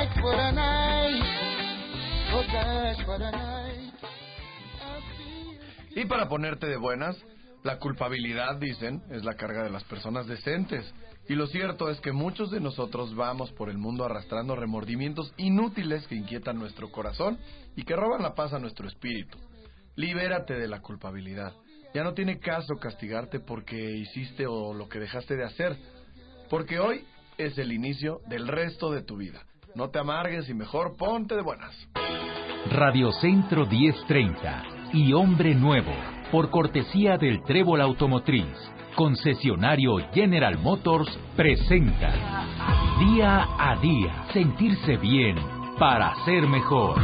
gosh, what a night. Oh gosh, what a night. Y para ponerte de buenas, la culpabilidad, dicen, es la carga de las personas decentes. Y lo cierto es que muchos de nosotros vamos por el mundo arrastrando remordimientos inútiles que inquietan nuestro corazón y que roban la paz a nuestro espíritu. Libérate de la culpabilidad. Ya no tiene caso castigarte porque hiciste o lo que dejaste de hacer, porque hoy es el inicio del resto de tu vida. No te amargues y mejor ponte de buenas. Radio Centro 1030 y Hombre Nuevo, por cortesía del Trébol Automotriz, concesionario General Motors, presenta Día a Día, sentirse bien para ser mejor.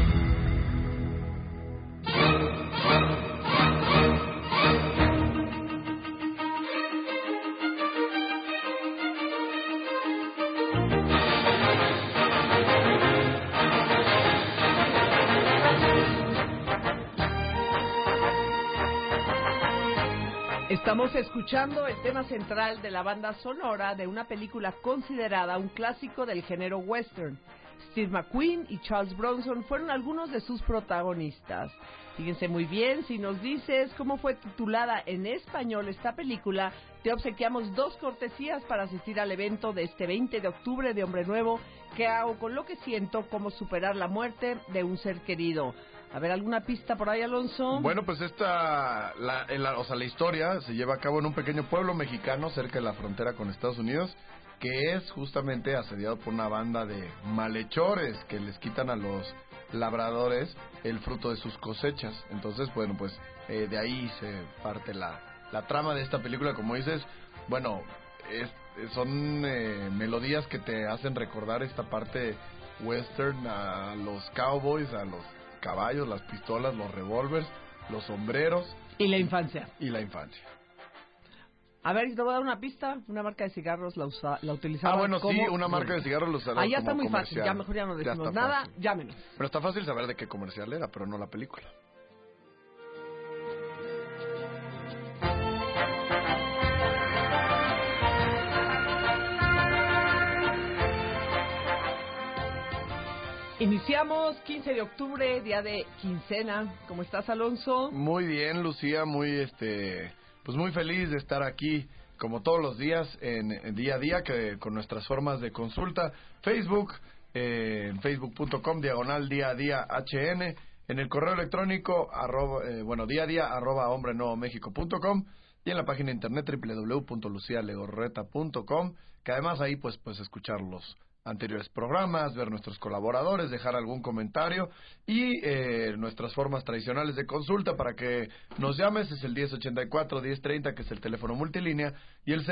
Estamos escuchando el tema central de la banda sonora de una película considerada un clásico del género western. Steve McQueen y Charles Bronson fueron algunos de sus protagonistas. Fíjense muy bien, si nos dices cómo fue titulada en español esta película, te obsequiamos 2 cortesías para asistir al evento de este 20 de octubre de Hombre Nuevo, ¿Qué hago con lo que siento? Cómo superar la muerte de un ser querido. A ver, ¿alguna pista por ahí, Alonso? Bueno, pues la historia se lleva a cabo en un pequeño pueblo mexicano cerca de la frontera con Estados Unidos, que es justamente asediado por una banda de malhechores que les quitan a los labradores el fruto de sus cosechas. Entonces, bueno, pues de ahí se parte la trama de esta película. Como dices, bueno, son melodías que te hacen recordar esta parte western, a los cowboys, a los caballos, las pistolas, los revólveres, los sombreros. Y la infancia. Y la infancia. A ver, te voy a dar una pista. Una marca de cigarros la utilizaba. Bueno, como... sí, una marca de cigarros la usaba. Ya está muy comercial. fácil, ya mejor ya no decimos nada, fácil. Llámenos. Pero está fácil saber de qué comercial era, pero no la película. Iniciamos 15 de octubre, día de quincena. ¿Cómo estás, Alonso? Muy bien, Lucía, pues muy feliz de estar aquí, como todos los días, en día a día, con nuestras formas de consulta. Facebook, en facebook.com, /día a día HN, en el correo electrónico, día a día, @hombrenuevomexico.com, y en la página de internet www.lucialegorreta.com, que además ahí pues escuchar los anteriores programas, ver nuestros colaboradores, dejar algún comentario y nuestras formas tradicionales de consulta para que nos llames. Es el 1084-1030, que es el teléfono multilínea, y el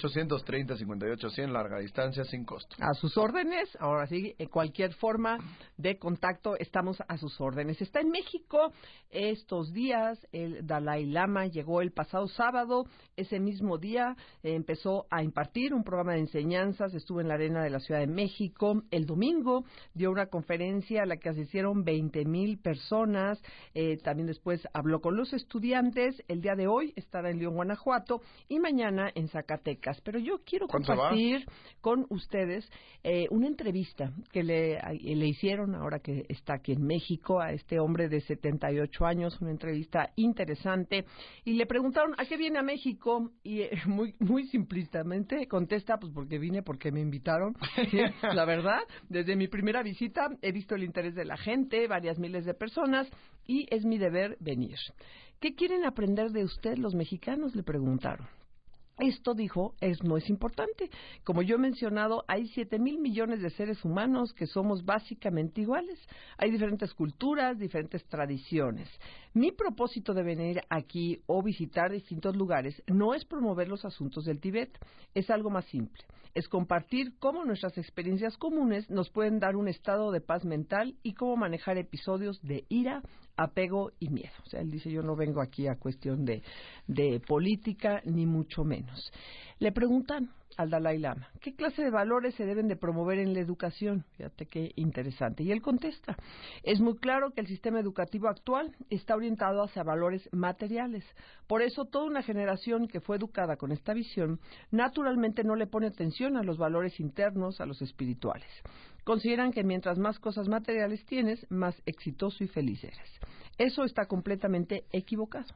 01830-5800, larga distancia, sin costo. A sus órdenes. Ahora sí, en cualquier forma de contacto estamos a sus órdenes. Está en México estos días el Dalai Lama. Llegó el pasado sábado. Ese mismo día empezó a impartir un programa de enseñanzas. Estuvo en la arena de la Ciudad de México. El domingo dio una conferencia a la que asistieron 20,000 personas. También después habló con los estudiantes. El día de hoy estará en León, Guanajuato, y mañana en Zacatecas. Pero yo quiero compartir con ustedes una entrevista que le hicieron ahora que está aquí en México a este hombre de 78 años, una entrevista interesante, y le preguntaron ¿a qué viene a México? Y muy simplistamente contesta, pues porque vine, porque me invitaron. La verdad, desde mi primera visita he visto el interés de la gente, varias miles de personas, y es mi deber venir. ¿Qué quieren aprender de usted los mexicanos?, le preguntaron. Esto, dijo, no es importante. Como yo he mencionado, hay 7,000 millones de seres humanos que somos básicamente iguales. Hay diferentes culturas, diferentes tradiciones. Mi propósito de venir aquí o visitar distintos lugares no es promover los asuntos del Tíbet. Es algo más simple. Es compartir cómo nuestras experiencias comunes nos pueden dar un estado de paz mental y cómo manejar episodios de ira, apego y miedo. O sea, él dice, yo no vengo aquí a cuestión de política, ni mucho menos. Le preguntan al Dalai Lama, ¿qué clase de valores se deben de promover en la educación? Fíjate qué interesante. Y él contesta, es muy claro que el sistema educativo actual está orientado hacia valores materiales. Por eso toda una generación que fue educada con esta visión, naturalmente no le pone atención a los valores internos, a los espirituales. Consideran que mientras más cosas materiales tienes, más exitoso y feliz eres. Eso está completamente equivocado.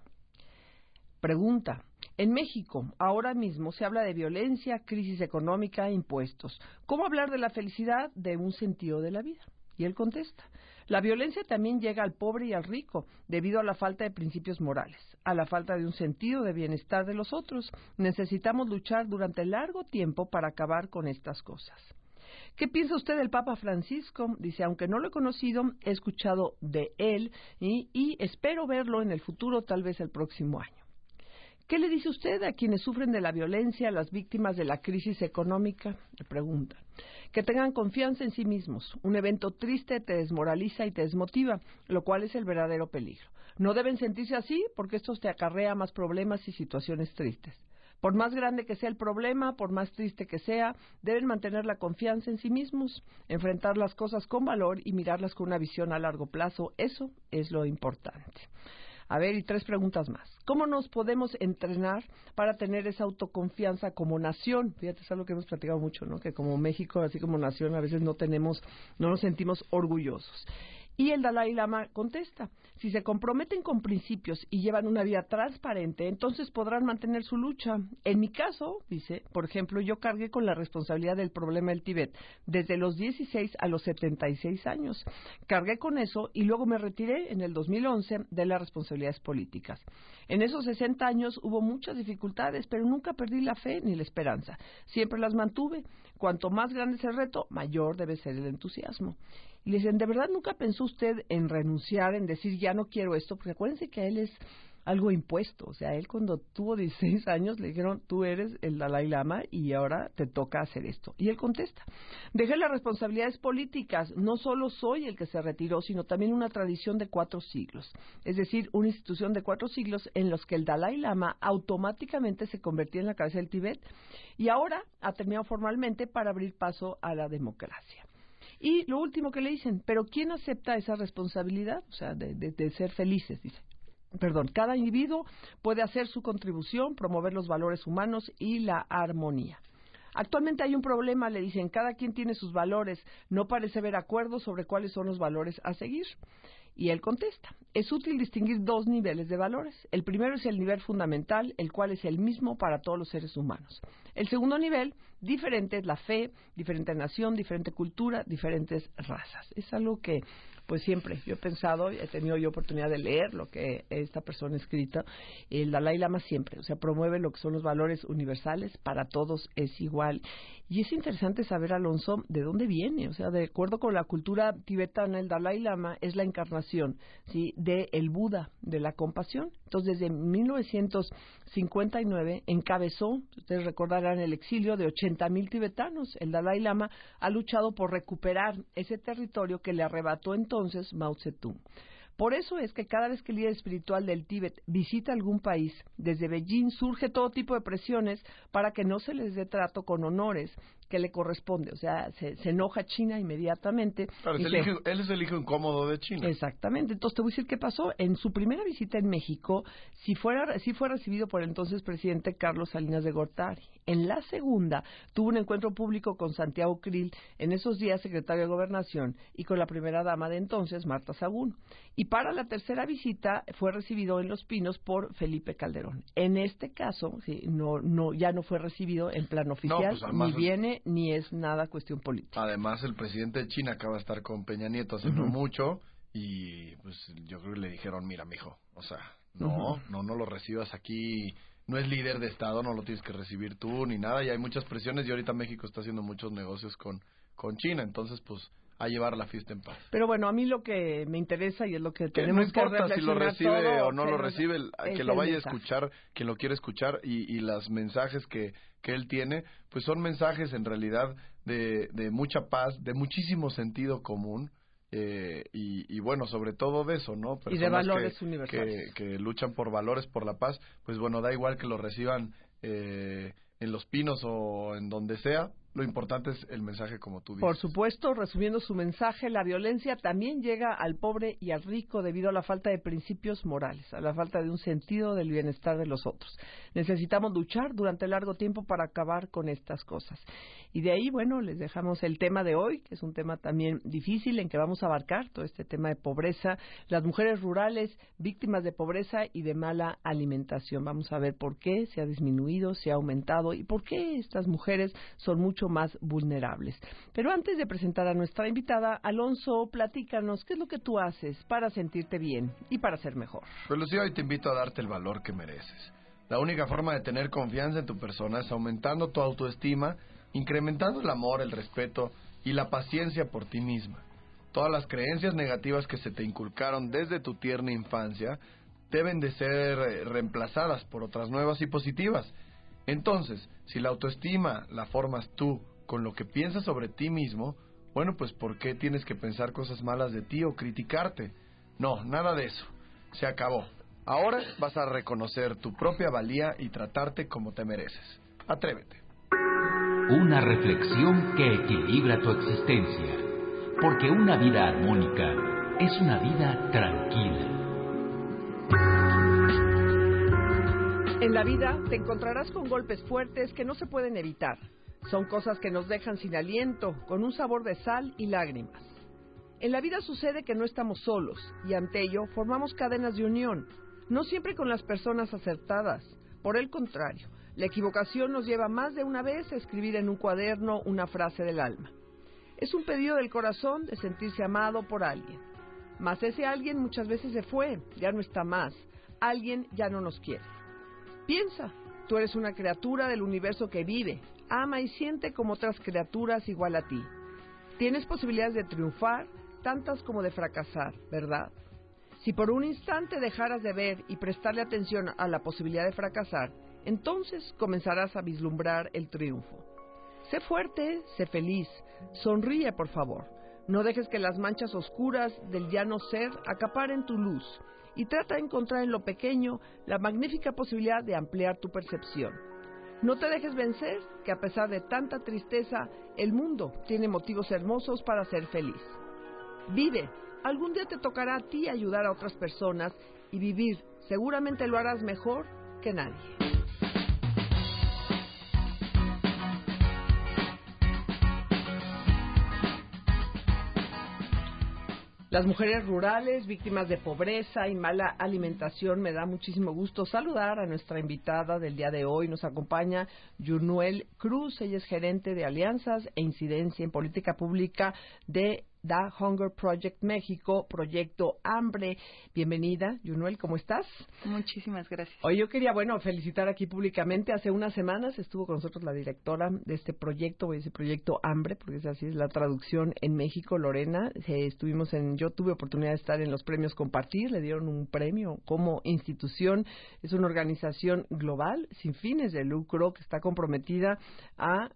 Pregunta, en México, ahora mismo se habla de violencia, crisis económica, impuestos. ¿Cómo hablar de la felicidad de un sentido de la vida? Y él contesta, la violencia también llega al pobre y al rico debido a la falta de principios morales, a la falta de un sentido de bienestar de los otros. Necesitamos luchar durante largo tiempo para acabar con estas cosas. ¿Qué piensa usted del Papa Francisco? Dice, aunque no lo he conocido, he escuchado de él y espero verlo en el futuro, tal vez el próximo año. ¿Qué le dice usted a quienes sufren de la violencia, a las víctimas de la crisis económica? Le pregunta. Que tengan confianza en sí mismos. Un evento triste te desmoraliza y te desmotiva, lo cual es el verdadero peligro. No deben sentirse así porque esto te acarrea más problemas y situaciones tristes. Por más grande que sea el problema, por más triste que sea, deben mantener la confianza en sí mismos, enfrentar las cosas con valor y mirarlas con una visión a largo plazo. Eso es lo importante. A ver, y 3 preguntas más. ¿Cómo nos podemos entrenar para tener esa autoconfianza como nación? Fíjate, es algo que hemos platicado mucho, ¿no? Que como México, así como nación, a veces no nos sentimos orgullosos. Y el Dalai Lama contesta, si se comprometen con principios y llevan una vida transparente, entonces podrán mantener su lucha. En mi caso, dice, por ejemplo, yo cargué con la responsabilidad del problema del Tíbet desde los 16 a los 76 años. Cargué con eso y luego me retiré en el 2011 de las responsabilidades políticas. En esos 60 años hubo muchas dificultades, pero nunca perdí la fe ni la esperanza. Siempre las mantuve. Cuanto más grande es el reto, mayor debe ser el entusiasmo. Y le dicen, ¿de verdad nunca pensó usted en renunciar, en decir, ya no quiero esto? Porque acuérdense que a él es algo impuesto. O sea, él cuando tuvo 16 años le dijeron, tú eres el Dalai Lama y ahora te toca hacer esto. Y él contesta, dejé las responsabilidades políticas. No solo soy el que se retiró, sino también una tradición de 4 siglos. Es decir, una institución de 4 siglos en los que el Dalai Lama automáticamente se convertía en la cabeza del Tíbet y ahora ha terminado formalmente para abrir paso a la democracia. Y lo último que le dicen, ¿pero quién acepta esa responsabilidad? O sea, de ser felices, dice. Perdón, cada individuo puede hacer su contribución, promover los valores humanos y la armonía. Actualmente hay un problema, le dicen, cada quien tiene sus valores, no parece haber acuerdo sobre cuáles son los valores a seguir. Y él contesta, es útil distinguir 2 niveles de valores. El primero es el nivel fundamental, el cual es el mismo para todos los seres humanos. El segundo nivel, diferente, es la fe, diferente nación, diferente cultura, diferentes razas. Es algo que, pues siempre, yo he pensado, he tenido yo oportunidad de leer lo que esta persona ha escrito. El Dalai Lama siempre, o sea, promueve lo que son los valores universales, para todos es igual. Y es interesante saber, Alonso, de dónde viene. O sea, de acuerdo con la cultura tibetana, el Dalai Lama es la encarnación, ¿sí?, de el Buda, de la compasión. Entonces, desde 1959 encabezó, ustedes recordarán, el exilio de 80,000 tibetanos. El Dalai Lama ha luchado por recuperar ese territorio que le arrebató entonces Mao Zedong. Por eso es que cada vez que el líder espiritual del Tíbet visita algún país, desde Beijing surge todo tipo de presiones para que no se les dé trato con honores que le corresponde. O sea, se enoja China inmediatamente. Claro, él es el hijo incómodo de China. Exactamente. Entonces te voy a decir qué pasó. En su primera visita en México, sí fue recibido por el entonces presidente Carlos Salinas de Gortari. En la segunda, tuvo un encuentro público con Santiago Krill, en esos días secretario de Gobernación, y con la primera dama de entonces, Marta Sagún. Y para la tercera visita fue recibido en Los Pinos por Felipe Calderón. En este caso, sí, ya no fue recibido en plan oficial, ni viene ni es nada cuestión política. Además, el presidente de China acaba de estar con Peña Nieto hace no mucho y pues yo creo que le dijeron, mira, mijo, o sea, no lo recibas aquí, no es líder de Estado, no lo tienes que recibir tú ni nada, y hay muchas presiones y ahorita México está haciendo muchos negocios con China, entonces pues a llevar la fiesta en paz. Pero bueno, a mí lo que me interesa y es lo que tenemos que reflexionar. No importa si lo recibe o no lo recibe, que lo vaya a escuchar, quien lo quiere escuchar, y los mensajes que él tiene, pues son mensajes en realidad de mucha paz, de muchísimo sentido común, y bueno, sobre todo de eso, ¿no? Personas y de valores universales. Que luchan por valores, por la paz, pues bueno, da igual que lo reciban en Los Pinos o en donde sea, lo importante es el mensaje, como tú dices. Por supuesto, resumiendo su mensaje, la violencia también llega al pobre y al rico debido a la falta de principios morales, a la falta de un sentido del bienestar de los otros. Necesitamos luchar durante largo tiempo para acabar con estas cosas. Y de ahí, bueno, les dejamos el tema de hoy, que es un tema también difícil, en que vamos a abarcar todo este tema de pobreza, las mujeres rurales víctimas de pobreza y de mala alimentación. Vamos a ver por qué se ha disminuido, se ha aumentado y por qué estas mujeres son mucho más vulnerables. Pero antes de presentar a nuestra invitada, Alonso, platícanos, ¿qué es lo que tú haces para sentirte bien y para ser mejor? Pues Lucía, hoy te invito a darte el valor que mereces. La única forma de tener confianza en tu persona es aumentando tu autoestima, incrementando el amor, el respeto y la paciencia por ti misma. Todas las creencias negativas que se te inculcaron desde tu tierna infancia deben de ser reemplazadas por otras nuevas y positivas. Entonces, si la autoestima la formas tú con lo que piensas sobre ti mismo, bueno, pues ¿por qué tienes que pensar cosas malas de ti o criticarte? No, nada de eso. Se acabó. Ahora vas a reconocer tu propia valía y tratarte como te mereces. Atrévete. Una reflexión que equilibra tu existencia, porque una vida armónica es una vida tranquila. En la vida te encontrarás con golpes fuertes que no se pueden evitar. Son cosas que nos dejan sin aliento, con un sabor de sal y lágrimas. En la vida sucede que no estamos solos, y ante ello formamos cadenas de unión, no siempre con las personas acertadas. Por el contrario, la equivocación nos lleva más de una vez a escribir en un cuaderno una frase del alma. Es un pedido del corazón de sentirse amado por alguien. Mas ese alguien muchas veces se fue, ya no está más. Alguien ya no nos quiere. Piensa, tú eres una criatura del universo que vive, ama y siente como otras criaturas igual a ti. Tienes posibilidades de triunfar, tantas como de fracasar, ¿verdad? Si por un instante dejaras de ver y prestarle atención a la posibilidad de fracasar, entonces comenzarás a vislumbrar el triunfo. Sé fuerte, sé feliz, sonríe por favor. No dejes que las manchas oscuras del ya no ser acaparen tu luz y trata de encontrar en lo pequeño la magnífica posibilidad de ampliar tu percepción. No te dejes vencer, que a pesar de tanta tristeza, el mundo tiene motivos hermosos para ser feliz. Vive, algún día te tocará a ti ayudar a otras personas y vivir, seguramente lo harás mejor que nadie. Las mujeres rurales, víctimas de pobreza y mala alimentación, me da muchísimo gusto saludar a nuestra invitada del día de hoy. Nos acompaña Yunuel Cruz, ella es gerente de alianzas e incidencia en política pública de The Hunger Project México, Proyecto Hambre. Bienvenida, Yunuel, ¿cómo estás? Muchísimas gracias. Hoy yo quería, felicitar aquí públicamente. Hace unas semanas estuvo con nosotros la directora de este proyecto, ese Proyecto Hambre, porque así es la traducción en México, Lorena. Yo tuve oportunidad de estar en los premios Compartir, le dieron un premio como institución. Es una organización global, sin fines de lucro, que está comprometida a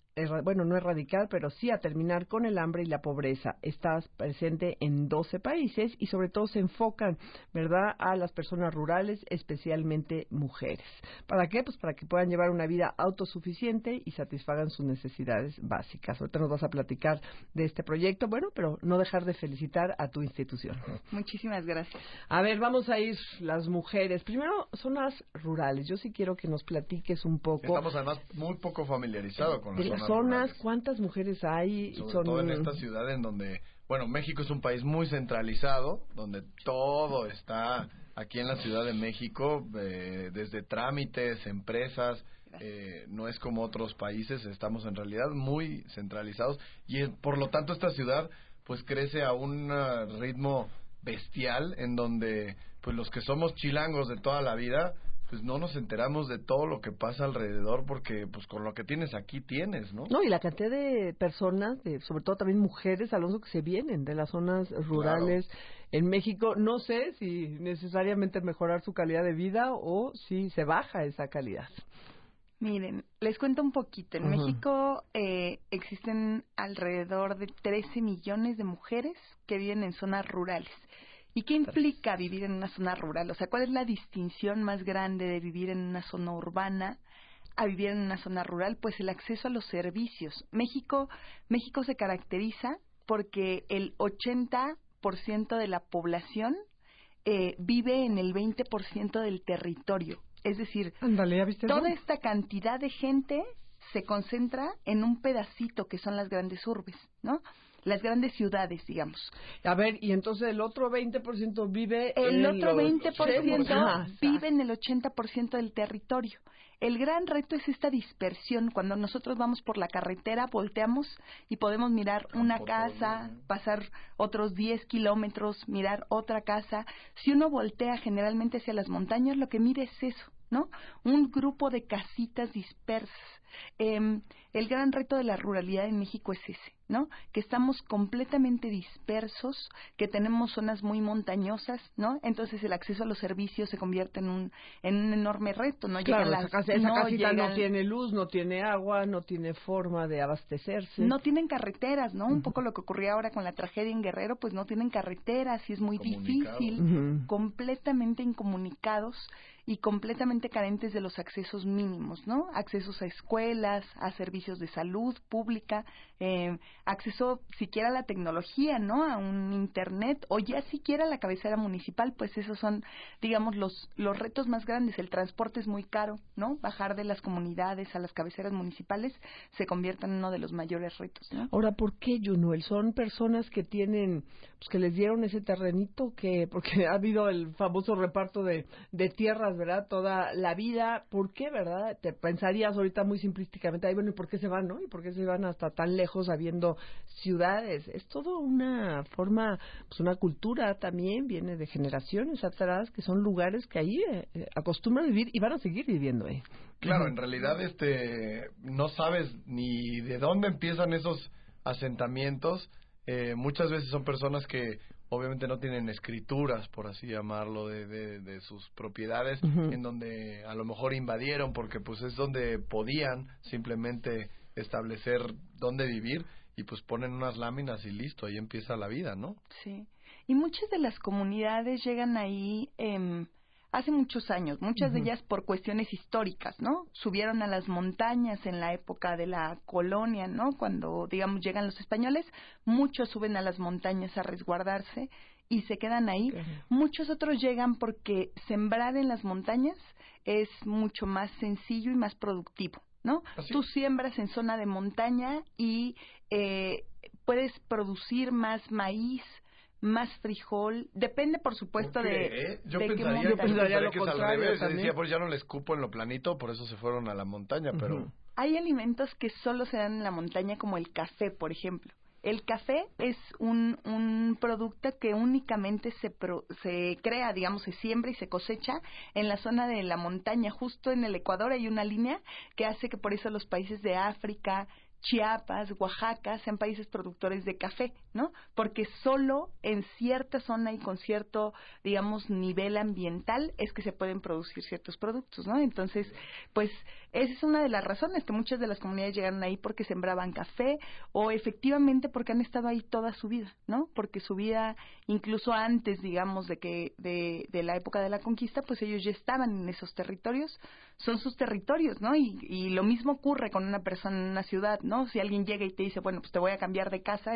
no erradicar, pero sí a terminar con el hambre y la pobreza. Estás presente en 12 países y sobre todo se enfocan, ¿verdad?, a las personas rurales, especialmente mujeres. ¿Para qué? Pues para que puedan llevar una vida autosuficiente y satisfagan sus necesidades básicas. Ahorita nos vas a platicar de este proyecto, pero no dejar de felicitar a tu institución. Muchísimas gracias. A ver, vamos a ir las mujeres. Primero, zonas rurales. Yo sí quiero que nos platiques un poco. Estamos además muy poco familiarizados con las zonas, ¿cuántas mujeres hay? Sobre todo en esta ciudad en donde, México es un país muy centralizado, donde todo está aquí en la Ciudad de México, desde trámites, empresas, no es como otros países, estamos en realidad muy centralizados y por lo tanto esta ciudad pues crece a un ritmo bestial en donde pues los que somos chilangos de toda la vida pues no nos enteramos de todo lo que pasa alrededor porque pues con lo que tienes aquí tienes, ¿no? No, y la cantidad de personas, sobre todo también mujeres, Alonso, que se vienen de las zonas rurales en México. No sé si necesariamente mejorar su calidad de vida o si se baja esa calidad. Miren, les cuento un poquito. En México existen alrededor de 13 millones de mujeres que viven en zonas rurales. ¿Y qué implica vivir en una zona rural? O sea, ¿cuál es la distinción más grande de vivir en una zona urbana a vivir en una zona rural? Pues el acceso a los servicios. México se caracteriza porque el 80% de la población vive en el 20% del territorio. Es decir, Ándale, ¿ya viste toda eso? esta cantidad de gente se concentra en un pedacito que son las grandes urbes, ¿no? Las grandes ciudades, digamos. A ver, y entonces el otro 20% vive El en otro los 20% Ajá, vive en el 80% del territorio. El gran reto es esta dispersión. Cuando nosotros vamos por la carretera, volteamos y podemos mirar una casa, pasar otros 10 kilómetros, mirar otra casa. Si uno voltea generalmente hacia las montañas, lo que mira es eso, ¿no? Un grupo de casitas dispersas. El gran reto de la ruralidad en México es ese, ¿no? Que estamos completamente dispersos, que tenemos zonas muy montañosas, ¿no? Entonces el acceso a los servicios se convierte en un enorme reto, ¿no? Claro, Llegan esa casita no tiene luz, no tiene agua, no tiene forma de abastecerse. No tienen carreteras, ¿no? Un poco lo que ocurría ahora con la tragedia en Guerrero, pues no tienen carreteras y es muy difícil, completamente incomunicados y completamente carentes de los accesos mínimos, ¿no? Accesos a escuelas, a servicios de salud pública, acceso siquiera a la tecnología, ¿no? A un internet o ya siquiera a la cabecera municipal, pues esos son, digamos, los retos más grandes. El transporte es muy caro, ¿no? Bajar de las comunidades a las cabeceras municipales se convierte en uno de los mayores retos, ¿no? Ahora, ¿por qué, Yunuel? Son personas que tienen, pues que les dieron ese terrenito, que porque ha habido el famoso reparto de tierras, ¿verdad? Toda la vida. ¿Por qué, verdad? Te pensarías ahorita muy simplísticamente, ay, bueno, ¿y por qué se van, no? ¿Y por qué se van hasta tan lejos habiendo ciudades? Es todo una forma, pues una cultura también, viene de generaciones atrás, que son lugares que ahí acostumbran a vivir y van a seguir viviendo ahí. Claro, en realidad no sabes ni de dónde empiezan esos asentamientos. Muchas veces son personas que obviamente no tienen escrituras, por así llamarlo, de sus propiedades, en donde a lo mejor invadieron porque pues es donde podían simplemente establecer dónde vivir y pues ponen unas láminas y listo, ahí empieza la vida, ¿no? Sí, y muchas de las comunidades llegan ahí hace muchos años, muchas de ellas por cuestiones históricas, ¿no? Subieron a las montañas en la época de la colonia, ¿no? Cuando, digamos, llegan los españoles, muchos suben a las montañas a resguardarse y se quedan ahí. Muchos otros llegan porque sembrar en las montañas es mucho más sencillo y más productivo, ¿no? ¿Así? Tú siembras en zona de montaña y puedes producir más maíz, más frijol, depende por supuesto Yo de pensaría, qué pensaría lo que es al contrario revés, también. decía, pues ya no les cupo en lo planito, por eso se fueron a la montaña, pero... Hay alimentos que solo se dan en la montaña, como el café, por ejemplo. El café es un producto que únicamente se crea, digamos, se siembra y se cosecha en la zona de la montaña. Justo en el Ecuador hay una línea que hace que por eso los países de África, Chiapas, Oaxaca, sean países productores de café, ¿no? Porque solo en cierta zona y con cierto, digamos, nivel ambiental es que se pueden producir ciertos productos, ¿no? Entonces, pues, esa es una de las razones que muchas de las comunidades llegaron ahí porque sembraban café o efectivamente porque han estado ahí toda su vida, ¿no? Porque su vida, incluso antes, digamos, de la época de la conquista, pues ellos ya estaban en esos territorios, son sus territorios, ¿no? Y lo mismo ocurre con una persona en una ciudad, ¿no? Si alguien llega y te dice, bueno, pues te voy a cambiar de casa,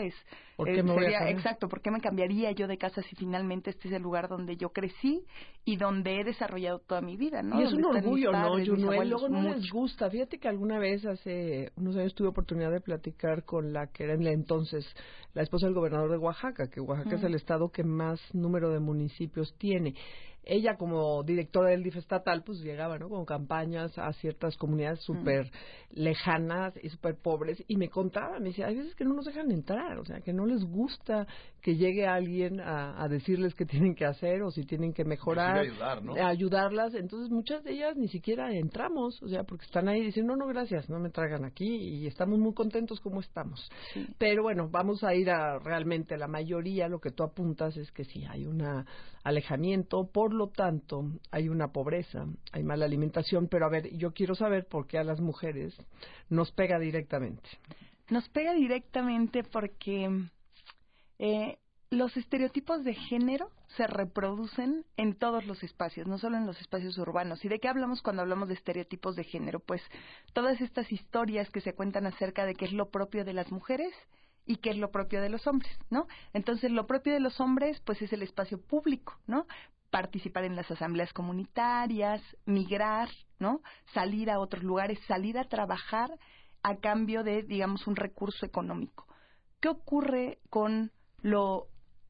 exacto, ¿por qué me cambiaría yo de casa si finalmente este es el lugar donde yo crecí y donde he desarrollado toda mi vida, ¿no? Y es un orgullo, ¿no, Yunuel? Luego no mucho. les gusta. Fíjate que alguna vez, hace unos años, tuve oportunidad de platicar con la que era en la entonces la esposa del gobernador de Oaxaca, que Oaxaca es el estado que más número de municipios tiene. Ella, como directora del DIF estatal, pues llegaba, ¿no?, con campañas a ciertas comunidades súper lejanas y súper pobres, y me contaba, me decía, hay veces que no nos dejan entrar, o sea, que no les gusta que llegue alguien a decirles qué tienen que hacer o si tienen que mejorar, ayudar, ¿no? Ayudarlas. Entonces, muchas de ellas ni siquiera entramos, o sea, porque están ahí diciendo, no, gracias, no me traigan aquí, y estamos muy contentos como estamos. Sí. Pero bueno, vamos a ir a realmente la mayoría, lo que tú apuntas es que sí, hay un alejamiento, por lo tanto, hay una pobreza, hay mala alimentación, pero a ver, yo quiero saber por qué a las mujeres nos pega directamente. Nos pega directamente porque los estereotipos de género se reproducen en todos los espacios, no solo en los espacios urbanos. ¿Y de qué hablamos cuando hablamos de estereotipos de género? Pues todas estas historias que se cuentan acerca de qué es lo propio de las mujeres y qué es lo propio de los hombres, ¿no? Entonces, lo propio de los hombres, pues es el espacio público, ¿no? Participar en las asambleas comunitarias, migrar, ¿no? Salir a otros lugares, salir a trabajar a cambio de, digamos, un recurso económico. ¿Qué ocurre con lo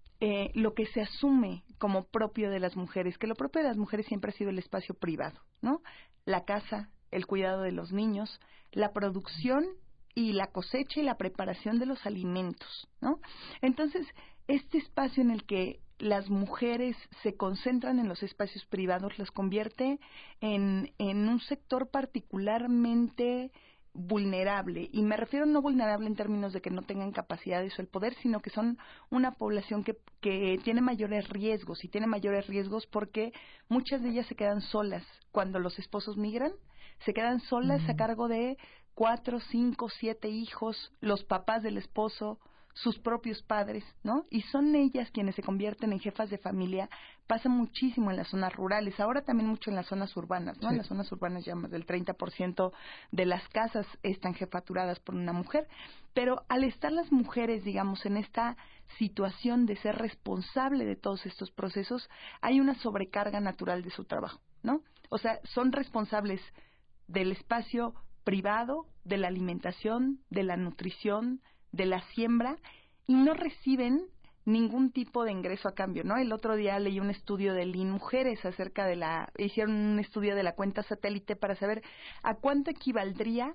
que se asume como propio de las mujeres? Que lo propio de las mujeres siempre ha sido el espacio privado, ¿no? La casa, el cuidado de los niños, la producción y la cosecha y la preparación de los alimentos, ¿no? Entonces, este espacio en el que las mujeres se concentran en los espacios privados las convierte en un sector particularmente vulnerable, y me refiero no vulnerable en términos de que no tengan capacidades o el poder, sino que son una población que tiene mayores riesgos, y tiene mayores riesgos porque muchas de ellas se quedan solas cuando los esposos migran, se quedan solas a cargo de 4, 5, 7 hijos, los papás del esposo, sus propios padres, ¿no? Y son ellas quienes se convierten en jefas de familia. Pasa muchísimo en las zonas rurales, ahora también mucho en las zonas urbanas, ¿no? Sí. En las zonas urbanas ya más del 30% de las casas están jefaturadas por una mujer, pero al estar las mujeres, digamos, en esta situación de ser responsable de todos estos procesos, hay una sobrecarga natural de su trabajo, ¿no? O sea, son responsables del espacio privado, de la alimentación, de la nutrición, de la siembra, y no reciben ningún tipo de ingreso a cambio, ¿no? El otro día leí un estudio de Lean Mujeres acerca de hicieron un estudio de la cuenta satélite para saber a cuánto equivaldría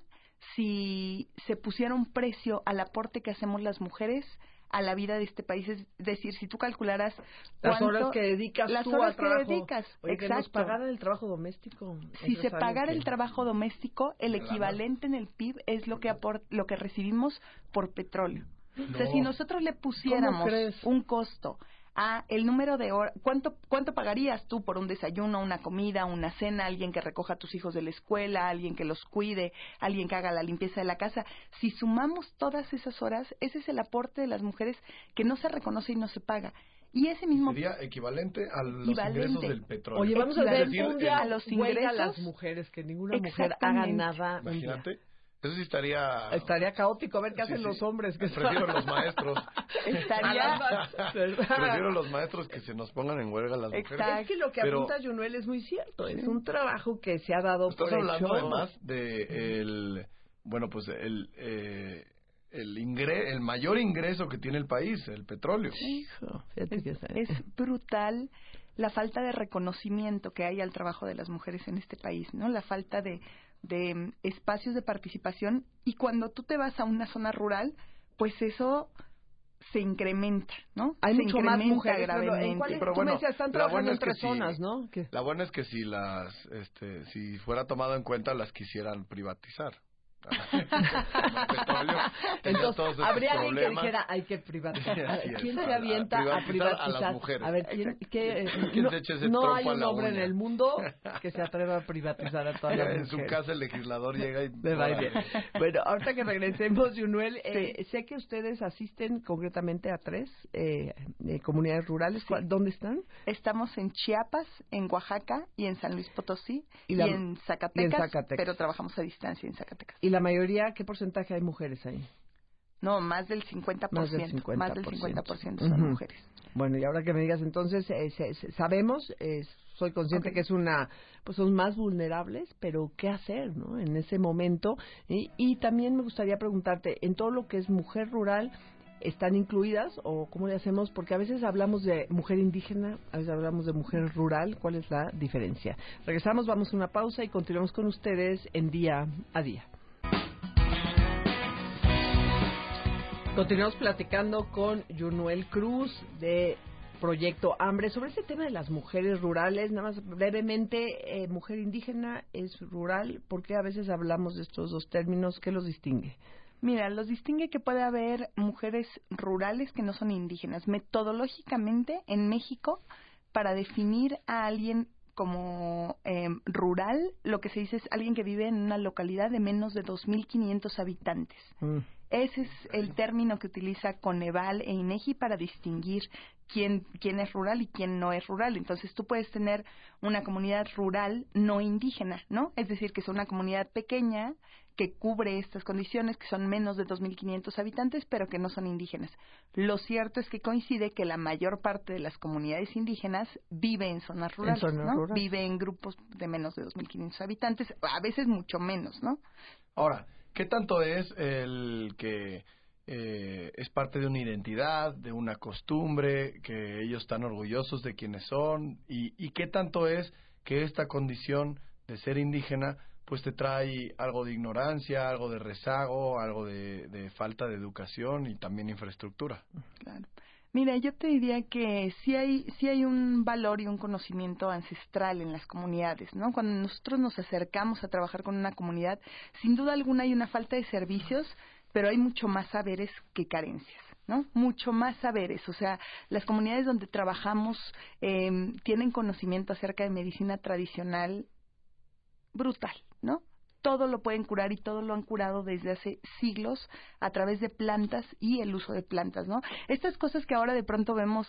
si se pusiera un precio al aporte que hacemos las mujeres a la vida de este país. Es decir, si tú calcularas las horas que dedicas las tú horas al que trabajo, dedicas, oye, que nos pagara el trabajo doméstico. Si se pagara el trabajo doméstico, el equivalente en el PIB es lo que recibimos por petróleo. No. O sea, si nosotros le pusiéramos un costo a el número de horas, ¿cuánto pagarías tú por un desayuno, una comida, una cena, alguien que recoja a tus hijos de la escuela, alguien que los cuide, alguien que haga la limpieza de la casa? Si sumamos todas esas horas, ese es el aporte de las mujeres que no se reconoce y no se paga. Y ese mismo sería equivalente a los ingresos del petróleo. Oye, vamos a ver un día a los ingresos a las mujeres, que ninguna mujer haga nada. Imagínate. Eso sí estaría caótico. A ver qué hacen los hombres. Prefiero los maestros. Estaría... Prefiero los maestros que se nos pongan en huelga las mujeres. Exacto. Es que lo que apunta Yunuel es muy cierto. Sí. Es un trabajo que se ha dado Estás por hablando hecho. Además de el mayor ingreso que tiene el país, el petróleo. Hijo, es brutal la falta de reconocimiento que hay al trabajo de las mujeres en este país, ¿no? La falta de espacios de participación, y cuando tú te vas a una zona rural, pues eso se incrementa, ¿no? Hay se mucho más mujeres gravemente. Pero bueno, están trabajando en personas, ¿no? La buena es que si fuera tomado en cuenta, las quisieran privatizar. Entonces habría alguien que dijera hay que privatizar. ¿Quién se avienta a privatizar? A las mujeres. A ver, ¿quién se eche ese no hay un hombre en el mundo que se atreva a privatizar a todas las mujeres. En su casa el legislador llega y Bueno, ahorita que regresemos, Yunuel, sé que ustedes asisten concretamente a 3 comunidades rurales. Sí. ¿Dónde están? Estamos en Chiapas, en Oaxaca y en San Luis Potosí y en Zacatecas, pero trabajamos a distancia en Zacatecas. ¿Y la mayoría, qué porcentaje hay mujeres ahí? No, más del 50%. Más del 50% son mujeres. Bueno, y ahora que me digas, entonces, sabemos, soy consciente que son más vulnerables, pero ¿qué hacer, no? En ese momento. Y también me gustaría preguntarte, en todo lo que es mujer rural, ¿están incluidas o cómo le hacemos? Porque a veces hablamos de mujer indígena, a veces hablamos de mujer rural. ¿Cuál es la diferencia? Regresamos, vamos a una pausa y continuamos con ustedes en Día a Día. Continuamos platicando con Yunuel Cruz de Proyecto Hambre sobre este tema de las mujeres rurales. Nada más brevemente, mujer indígena es rural. ¿Por qué a veces hablamos de estos dos términos? ¿Qué los distingue? Mira, los distingue que puede haber mujeres rurales que no son indígenas. Metodológicamente, en México, para definir a alguien rural, lo que se dice es alguien que vive en una localidad de menos de 2.500 habitantes. Ese es el término que utiliza Coneval e INEGI para distinguir quién es rural y quién no es rural. Entonces tú puedes tener una comunidad rural no indígena, ¿no? Es decir, que es una comunidad pequeña que cubre estas condiciones, que son menos de 2.500 habitantes, pero que no son indígenas. Lo cierto es que coincide que la mayor parte de las comunidades indígenas vive en zonas rurales, ¿no? Vive en grupos de menos de 2.500 habitantes, a veces mucho menos, ¿no? Ahora, ¿qué tanto es el que es parte de una identidad, de una costumbre, que ellos están orgullosos de quienes son? ¿Y qué tanto es que esta condición de ser indígena pues te trae algo de ignorancia, algo de rezago, algo de falta de educación y también infraestructura? Claro. Mira, yo te diría que sí hay un valor y un conocimiento ancestral en las comunidades, ¿no? Cuando nosotros nos acercamos a trabajar con una comunidad, sin duda alguna hay una falta de servicios, pero hay mucho más saberes que carencias, ¿no? Mucho más saberes. O sea, las comunidades donde trabajamos tienen conocimiento acerca de medicina tradicional brutal, ¿no? Todo lo pueden curar y todo lo han curado desde hace siglos a través de plantas y el uso de plantas, ¿no? Estas cosas que ahora de pronto vemos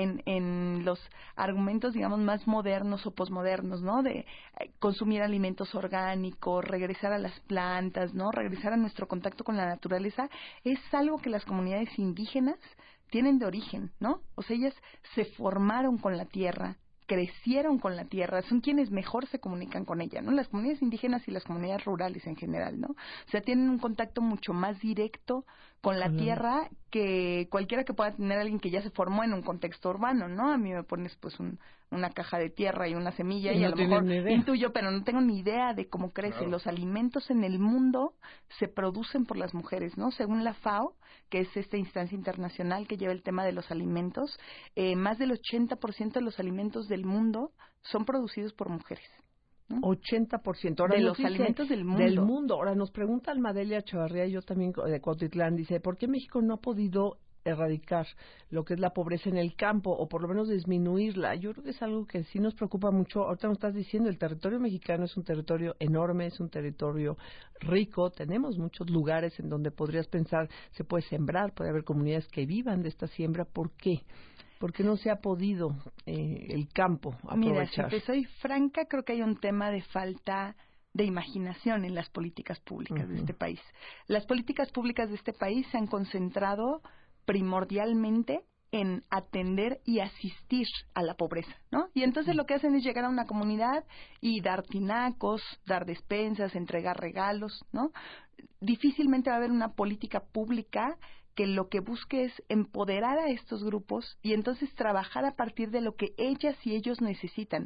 en los argumentos, digamos, más modernos o posmodernos, ¿no? De consumir alimentos orgánicos, regresar a las plantas, ¿no? Regresar a nuestro contacto con la naturaleza, es algo que las comunidades indígenas tienen de origen, ¿no? O sea, ellas se formaron con la tierra, crecieron con la tierra, son quienes mejor se comunican con ella, ¿no? Las comunidades indígenas y las comunidades rurales en general, ¿no? O sea, tienen un contacto mucho más directo con la tierra que cualquiera que pueda tener alguien que ya se formó en un contexto urbano, ¿no? A mí me pones pues una caja de tierra y una semilla y a lo mejor intuyo, pero no tengo ni idea de cómo crece. Claro. Los alimentos en el mundo se producen por las mujeres, ¿no? Según la FAO, que es esta instancia internacional que lleva el tema de los alimentos, más del 80% de los alimentos del mundo son producidos por mujeres, ¿no? 80%. Ahora de los alimentos del mundo. Ahora nos pregunta Almadelia Chavarría, yo también de Cuautitlán, dice, ¿por qué México no ha podido erradicar lo que es la pobreza en el campo o por lo menos disminuirla? Yo creo que es algo que sí nos preocupa mucho. Ahorita nos estás diciendo, el territorio mexicano es un territorio enorme, es un territorio rico, tenemos muchos lugares en donde podrías pensar se puede sembrar, puede haber comunidades que vivan de esta siembra. ¿Por qué? Porque no se ha podido el campo aprovechar. Mira, si te soy franca, creo que hay un tema de falta de imaginación en las políticas públicas de este país. Las políticas públicas de este país se han concentrado primordialmente en atender y asistir a la pobreza, ¿no? Y entonces lo que hacen es llegar a una comunidad y dar tinacos, dar despensas, entregar regalos, ¿no? Difícilmente va a haber una política pública que lo que busque es empoderar a estos grupos y entonces trabajar a partir de lo que ellas y ellos necesitan.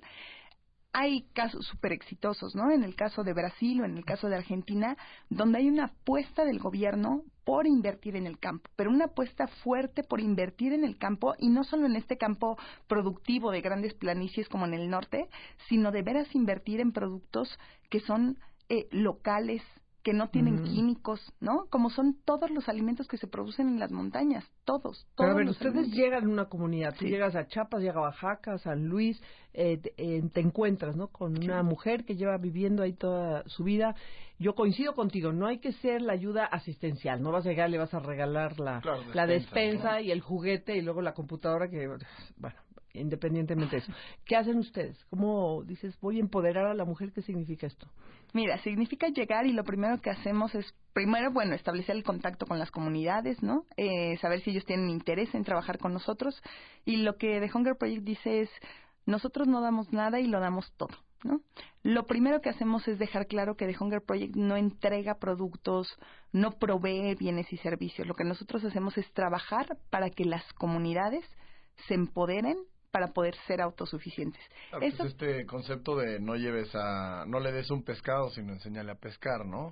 Hay casos súper exitosos, ¿no? En el caso de Brasil o en el caso de Argentina, donde hay una apuesta del gobierno por invertir en el campo, pero una apuesta fuerte por invertir en el campo, y no solo en este campo productivo de grandes planicies como en el norte, sino de veras invertir en productos que son locales, que no tienen químicos, ¿no? Como son todos los alimentos que se producen en las montañas, todos. Pero a ver, los ustedes alimentos. llegan a una comunidad, tú Sí. llegas a Chiapas, llegas a Oaxaca, San Luis, te encuentras, ¿no? Con una mujer que lleva viviendo ahí toda su vida. Yo coincido contigo, no hay que ser la ayuda asistencial, no vas a llegar, le vas a regalar la despensa, ¿no? Y el juguete y luego la computadora que, bueno, independientemente de eso. ¿Qué hacen ustedes? ¿Cómo dices, voy a empoderar a la mujer? ¿Qué significa esto? Mira, significa llegar y lo primero que hacemos es, primero, bueno, establecer el contacto con las comunidades, ¿no? Saber si ellos tienen interés en trabajar con nosotros. Y lo que The Hunger Project dice es, nosotros no damos nada y lo damos todo, ¿no? Lo primero que hacemos es dejar claro que The Hunger Project no entrega productos, no provee bienes y servicios. Lo que nosotros hacemos es trabajar para que las comunidades se empoderen para poder ser autosuficientes. Eso... pues este concepto de no le des un pescado, sino enséñale a pescar, ¿no?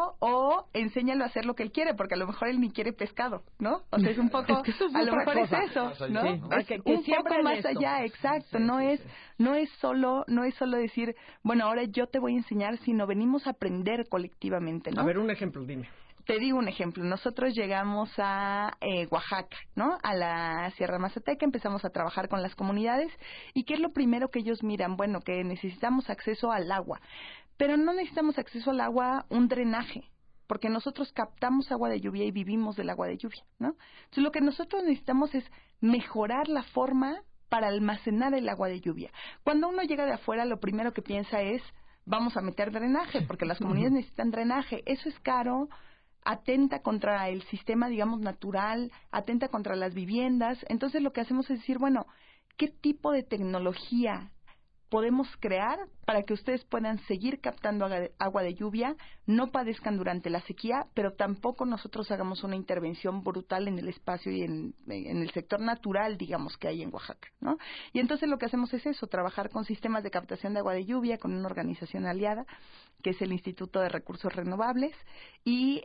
O enséñalo a hacer lo que él quiere, porque a lo mejor él ni quiere pescado, ¿no? O sea, es un poco, es que eso es a lo mejor cosa. es eso, ¿no? Sí. Es que un siempre poco más esto. allá, exacto. Sí, No es solo decir, bueno, ahora yo te voy a enseñar, sino venimos a aprender colectivamente, ¿no? A ver, un ejemplo, dime. te digo un ejemplo. Nosotros llegamos a Oaxaca, ¿no? A la Sierra Mazateca, empezamos a trabajar con las comunidades. ¿Y qué es lo primero que ellos miran? Bueno, que necesitamos acceso al agua. Pero no necesitamos acceso al agua, un drenaje, porque nosotros captamos agua de lluvia y vivimos del agua de lluvia, ¿no? Entonces, lo que nosotros necesitamos es mejorar la forma para almacenar el agua de lluvia. Cuando uno llega de afuera, lo primero que piensa es, vamos a meter drenaje, porque las comunidades necesitan drenaje. Eso es caro, atenta contra el sistema, digamos, natural, atenta contra las viviendas. Entonces, lo que hacemos es decir, bueno, ¿qué tipo de tecnología podemos crear para que ustedes puedan seguir captando agua de lluvia, no padezcan durante la sequía, pero tampoco nosotros hagamos una intervención brutal en el espacio y en el sector natural, digamos, que hay en Oaxaca, ¿no? Y entonces lo que hacemos es eso, trabajar con sistemas de captación de agua de lluvia, con una organización aliada, que es el Instituto de Recursos Renovables, y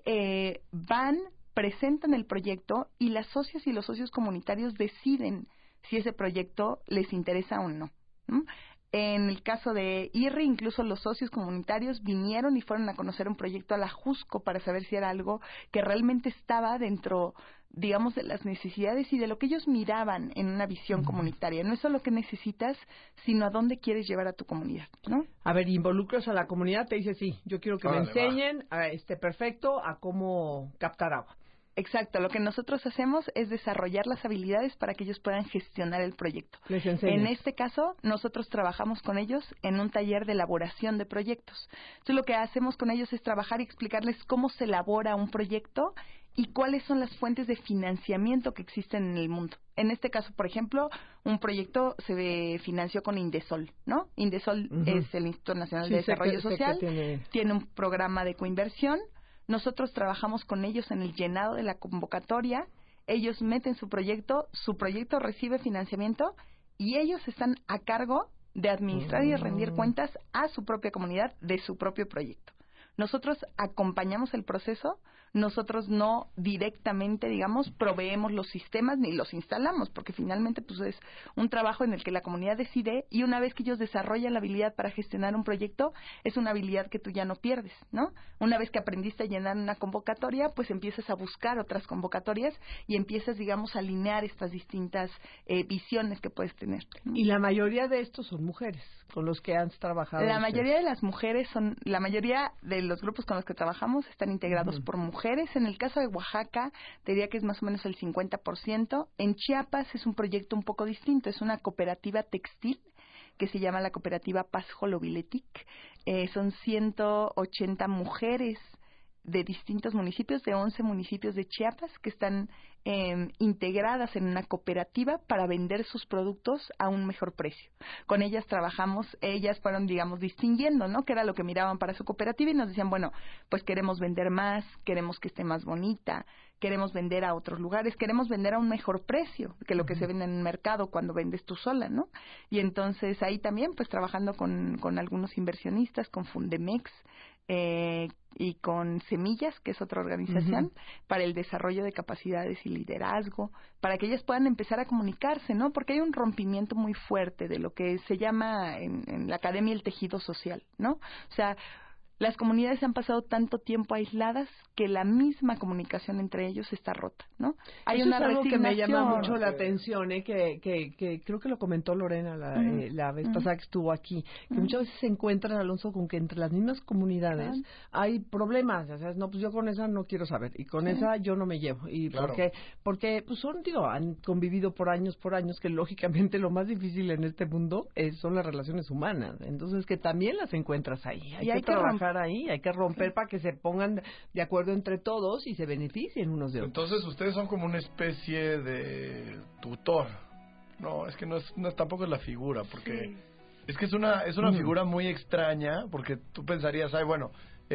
presentan el proyecto y las socias y los socios comunitarios deciden si ese proyecto les interesa o no, ¿no? En el caso de IRRI, incluso los socios comunitarios vinieron y fueron a conocer un proyecto a la Jusco para saber si era algo que realmente estaba dentro, digamos, de las necesidades y de lo que ellos miraban en una visión comunitaria. No es solo qué necesitas, sino a dónde quieres llevar a tu comunidad, ¿no? A ver, involucras a la comunidad, te dice, sí, yo quiero que me enseñen, perfecto, a cómo captar agua. Exacto, lo que nosotros hacemos es desarrollar las habilidades para que ellos puedan gestionar el proyecto. Les enseñas. En este caso, nosotros trabajamos con ellos en un taller de elaboración de proyectos. Entonces, lo que hacemos con ellos es trabajar y explicarles cómo se elabora un proyecto y cuáles son las fuentes de financiamiento que existen en el mundo. En este caso, por ejemplo, un proyecto se financió con Indesol, ¿no? Indesol es el Instituto Nacional de Desarrollo Social, tiene un programa de coinversión. Nosotros trabajamos con ellos en el llenado de la convocatoria, ellos meten su proyecto recibe financiamiento y ellos están a cargo de administrar y rendir cuentas a su propia comunidad de su propio proyecto. Nosotros acompañamos el proceso, nosotros no directamente, digamos, proveemos los sistemas ni los instalamos, porque finalmente pues es un trabajo en el que la comunidad decide y una vez que ellos desarrollan la habilidad para gestionar un proyecto, es una habilidad que tú ya no pierdes, ¿no? Una vez que aprendiste a llenar una convocatoria, pues empiezas a buscar otras convocatorias y empiezas, digamos, a alinear estas distintas visiones que puedes tener, ¿no? Y la mayoría de estos son mujeres con los que has trabajado. La mayoría de las mujeres la mayoría de los grupos con los que trabajamos están integrados por mujeres. En el caso de Oaxaca, te diría que es más o menos el 50%. En Chiapas es un proyecto un poco distinto. Es una cooperativa textil que se llama la cooperativa Paz Joloviletic. Son 180 mujeres de distintos municipios, de 11 municipios de Chiapas, que están integradas en una cooperativa para vender sus productos a un mejor precio. Con ellas trabajamos, ellas fueron, digamos, distinguiendo, ¿no?, qué era lo que miraban para su cooperativa y nos decían, bueno, pues queremos vender más, queremos que esté más bonita, queremos vender a otros lugares, queremos vender a un mejor precio que lo que se vende en el mercado cuando vendes tú sola, ¿no? Y entonces ahí también, pues trabajando con algunos inversionistas, con Fundemex, y con Semillas, que es otra organización, para el desarrollo de capacidades y liderazgo, para que ellas puedan empezar a comunicarse, ¿no? Porque hay un rompimiento muy fuerte de lo que se llama en la academia el tejido social, ¿no? O sea, las comunidades han pasado tanto tiempo aisladas que la misma comunicación entre ellos está rota, ¿no? Hay Eso una es algo que me llama mucho la Sí. atención, que creo que lo comentó Lorena la vez pasada que estuvo aquí, que muchas veces se encuentran, Alonso, con que entre las mismas comunidades hay problemas, o sea, no, pues yo con esa no quiero saber, y con esa yo no me llevo, y Claro. porque pues han convivido por años, que lógicamente lo más difícil en este mundo son las relaciones humanas, entonces que también las encuentras ahí, hay que trabajar ahí, hay que romper para que se pongan de acuerdo entre todos y se beneficien unos de otros. Entonces ustedes son como una especie de tutor. No, es que no es tampoco es la figura, porque es que es una figura muy extraña, porque tú pensarías, ay, bueno,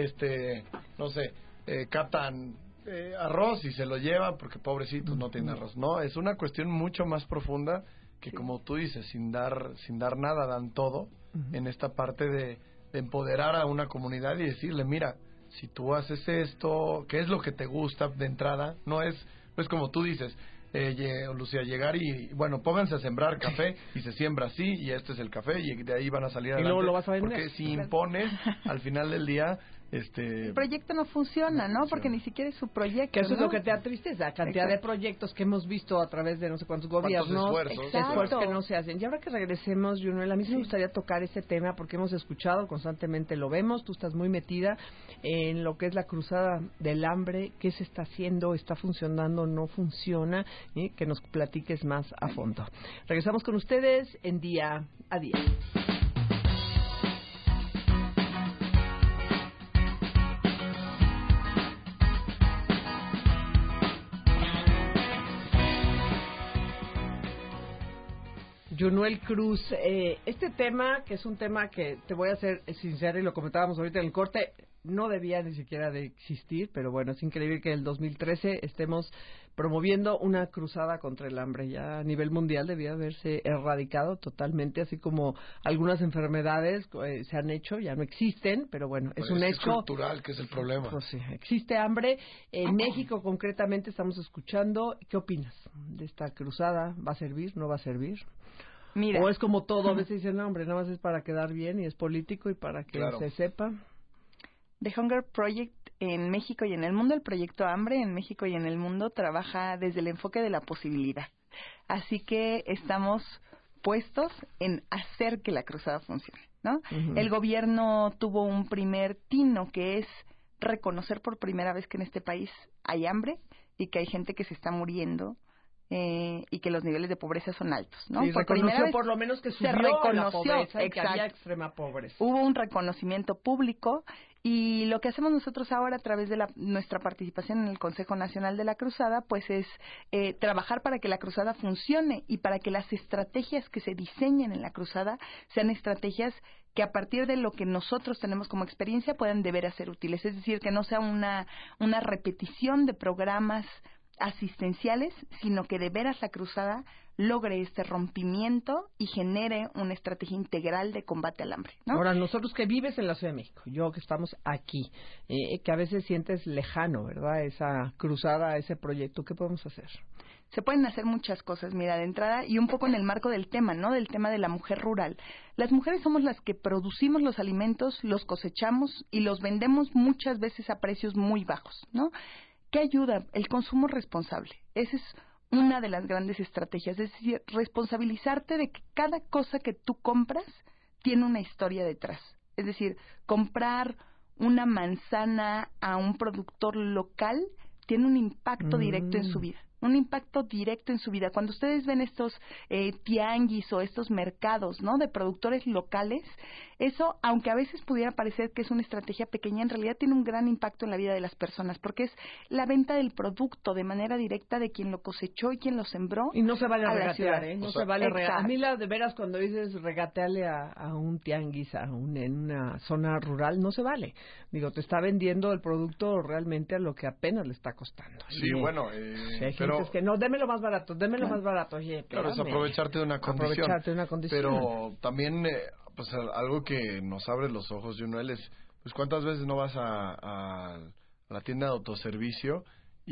no sé, captan arroz y se lo llevan porque pobrecitos no tienen arroz. No, es una cuestión mucho más profunda que, como tú dices, sin dar nada dan todo en esta parte de empoderar a una comunidad y decirle, mira, si tú haces esto, ¿qué es lo que te gusta de entrada? No es como tú dices, Lucía, llegar y, bueno, pónganse a sembrar café y se siembra así y este es el café y de ahí van a salir adelante. Y luego lo vas a vender. Porque si impones, al final del día, El proyecto no funciona, ¿no? Porque ni siquiera es su proyecto, que eso es ¿no? lo que te da tristeza, la cantidad de proyectos que hemos visto a través de no sé cuántos gobiernos, esfuerzos que no se hacen. Y ahora que regresemos, Junel, a mí sí me gustaría tocar ese tema porque hemos escuchado constantemente, lo vemos, tú estás muy metida en lo que es la cruzada del hambre, qué se está haciendo, está funcionando, no funciona, y que nos platiques más a fondo. Regresamos con ustedes en Día a Día. Yunuel Cruz, este tema, que es un tema que te voy a ser sincera y lo comentábamos ahorita en el corte, no debía ni siquiera de existir, pero bueno, es increíble que en el 2013 estemos promoviendo una cruzada contra el hambre. Ya a nivel mundial debía haberse erradicado totalmente, así como algunas enfermedades se han hecho, ya no existen, pero bueno, es un hecho. Es cultural, que es el problema. Pues sí, existe hambre. En México concretamente estamos escuchando. ¿Qué opinas de esta cruzada? ¿Va a servir? ¿No va a servir? Mira. O es como todo, a veces dicen, no, hombre, nada más es para quedar bien y es político y para que se sepa. The Hunger Project en México y en el mundo, el proyecto Hambre en México y en el mundo, trabaja desde el enfoque de la posibilidad. Así que estamos puestos en hacer que la cruzada funcione, ¿no? Uh-huh. El gobierno tuvo un primer tino que es reconocer por primera vez que en este país hay hambre y que hay gente que se está muriendo. Y que los niveles de pobreza son altos, ¿no? Y reconoció por lo menos que subió la pobreza y que había extrema pobreza. Hubo un reconocimiento público y lo que hacemos nosotros ahora a través de nuestra participación en el Consejo Nacional de la Cruzada, pues es trabajar para que la cruzada funcione y para que las estrategias que se diseñen en la cruzada sean estrategias que a partir de lo que nosotros tenemos como experiencia puedan de veras ser útiles. Es decir, que no sea una repetición de programas asistenciales, sino que de veras la cruzada logre este rompimiento y genere una estrategia integral de combate al hambre, ¿no? Ahora, nosotros que vives en la Ciudad de México, yo que estamos aquí, que a veces sientes lejano, ¿verdad? Esa cruzada, ese proyecto, ¿qué podemos hacer? Se pueden hacer muchas cosas, mira, de entrada, y un poco en el marco del tema, ¿no? Del tema de la mujer rural. Las mujeres somos las que producimos los alimentos, los cosechamos y los vendemos muchas veces a precios muy bajos, ¿no? ¿Qué ayuda? El consumo responsable. Esa es una de las grandes estrategias. Es decir, responsabilizarte de que cada cosa que tú compras tiene una historia detrás. Es decir, comprar una manzana a un productor local tiene un impacto directo en su vida. Un impacto directo en su vida. Cuando ustedes ven estos tianguis o estos mercados, ¿no?, de productores locales, eso, aunque a veces pudiera parecer que es una estrategia pequeña, en realidad tiene un gran impacto en la vida de las personas, porque es la venta del producto de manera directa de quien lo cosechó y quien lo sembró. Y no se vale regatear, ¿eh? No se vale regatear. A mí, de veras, cuando dices regatearle a un tianguis, en una zona rural, no se vale. Digo, te está vendiendo el producto realmente a lo que apenas le está costando. Sí, bueno, pero es que no, démelo más barato, más barato. Oye, claro, es aprovecharte de una condición. Pero también, pues algo que nos abre los ojos, Junel, es, pues cuántas veces no vas a la tienda de autoservicio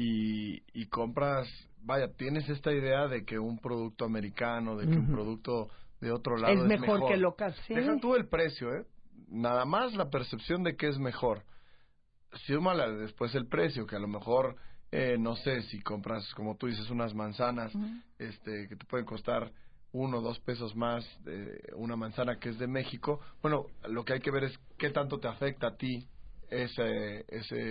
y compras, vaya, tienes esta idea de que un producto americano, de que un producto de otro lado es mejor que el local. Sí. Deja tú el precio, nada más la percepción de que es mejor. Súmala después el precio, que a lo mejor no sé, si compras, como tú dices, unas manzanas que te pueden costar 1 o 2 pesos más una manzana que es de México. Bueno, lo que hay que ver es qué tanto te afecta a ti ese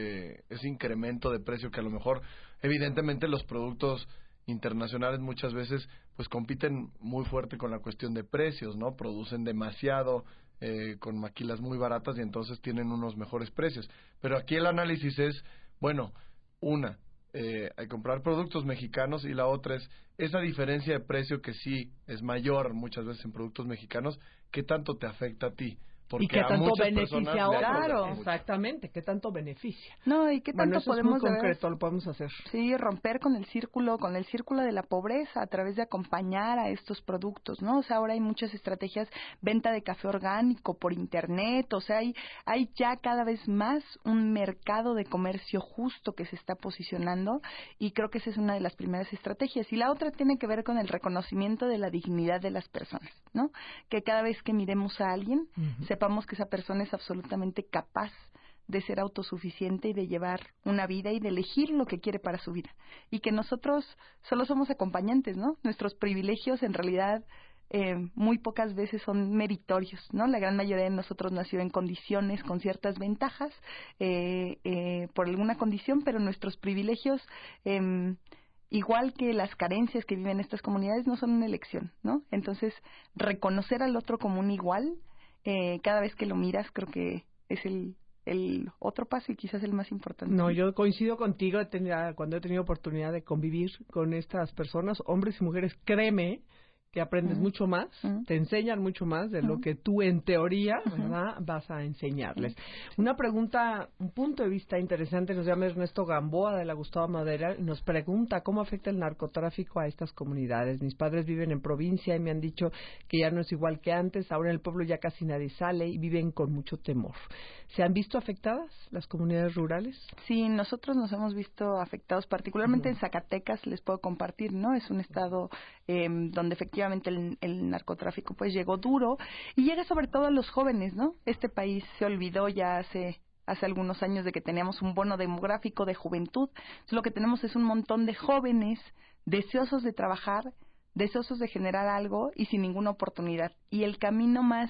incremento de precio, que a lo mejor evidentemente los productos internacionales muchas veces pues compiten muy fuerte con la cuestión de precios, ¿no? Producen demasiado con maquilas muy baratas y entonces tienen unos mejores precios. Pero aquí el análisis es, bueno, hay que comprar productos mexicanos, y la otra es esa diferencia de precio que sí es mayor muchas veces en productos mexicanos, ¿qué tanto te afecta a ti? Porque y qué tanto beneficia a otros. Claro, exactamente, qué tanto beneficia. No, y qué tanto eso podemos es muy concreto, lo podemos hacer. Sí, romper con el círculo de la pobreza a través de acompañar a estos productos, ¿no? O sea, ahora hay muchas estrategias, venta de café orgánico por internet, o sea, hay ya cada vez más un mercado de comercio justo que se está posicionando, y creo que esa es una de las primeras estrategias. Y la otra tiene que ver con el reconocimiento de la dignidad de las personas, ¿no? Que cada vez que miremos a alguien, sepamos que esa persona es absolutamente capaz de ser autosuficiente y de llevar una vida y de elegir lo que quiere para su vida. Y que nosotros solo somos acompañantes, ¿no? Nuestros privilegios en realidad muy pocas veces son meritorios, ¿no? La gran mayoría de nosotros nació en condiciones con ciertas ventajas por alguna condición, pero nuestros privilegios, igual que las carencias que viven estas comunidades, no son una elección, ¿no? Entonces, reconocer al otro como un igual, cada vez que lo miras, creo que es el otro paso y quizás el más importante. No, yo coincido contigo, cuando he tenido oportunidad de convivir con estas personas, hombres y mujeres, créeme que aprendes mucho más, te enseñan mucho más de lo que tú en teoría, ¿verdad?, vas a enseñarles. Una pregunta, un punto de vista interesante, nos llama Ernesto Gamboa de la Gustavo Madera y nos pregunta cómo afecta el narcotráfico a estas comunidades. Mis padres viven en provincia y me han dicho que ya no es igual que antes, ahora en el pueblo ya casi nadie sale y viven con mucho temor. ¿Se han visto afectadas las comunidades rurales? Sí, nosotros nos hemos visto afectados, particularmente en Zacatecas, les puedo compartir, ¿no? Es un estado donde efectivamente el narcotráfico pues llegó duro y llega sobre todo a los jóvenes, ¿no? Este país se olvidó ya hace algunos años de que teníamos un bono demográfico de juventud. Entonces, lo que tenemos es un montón de jóvenes deseosos de trabajar, deseosos de generar algo y sin ninguna oportunidad. Y el camino más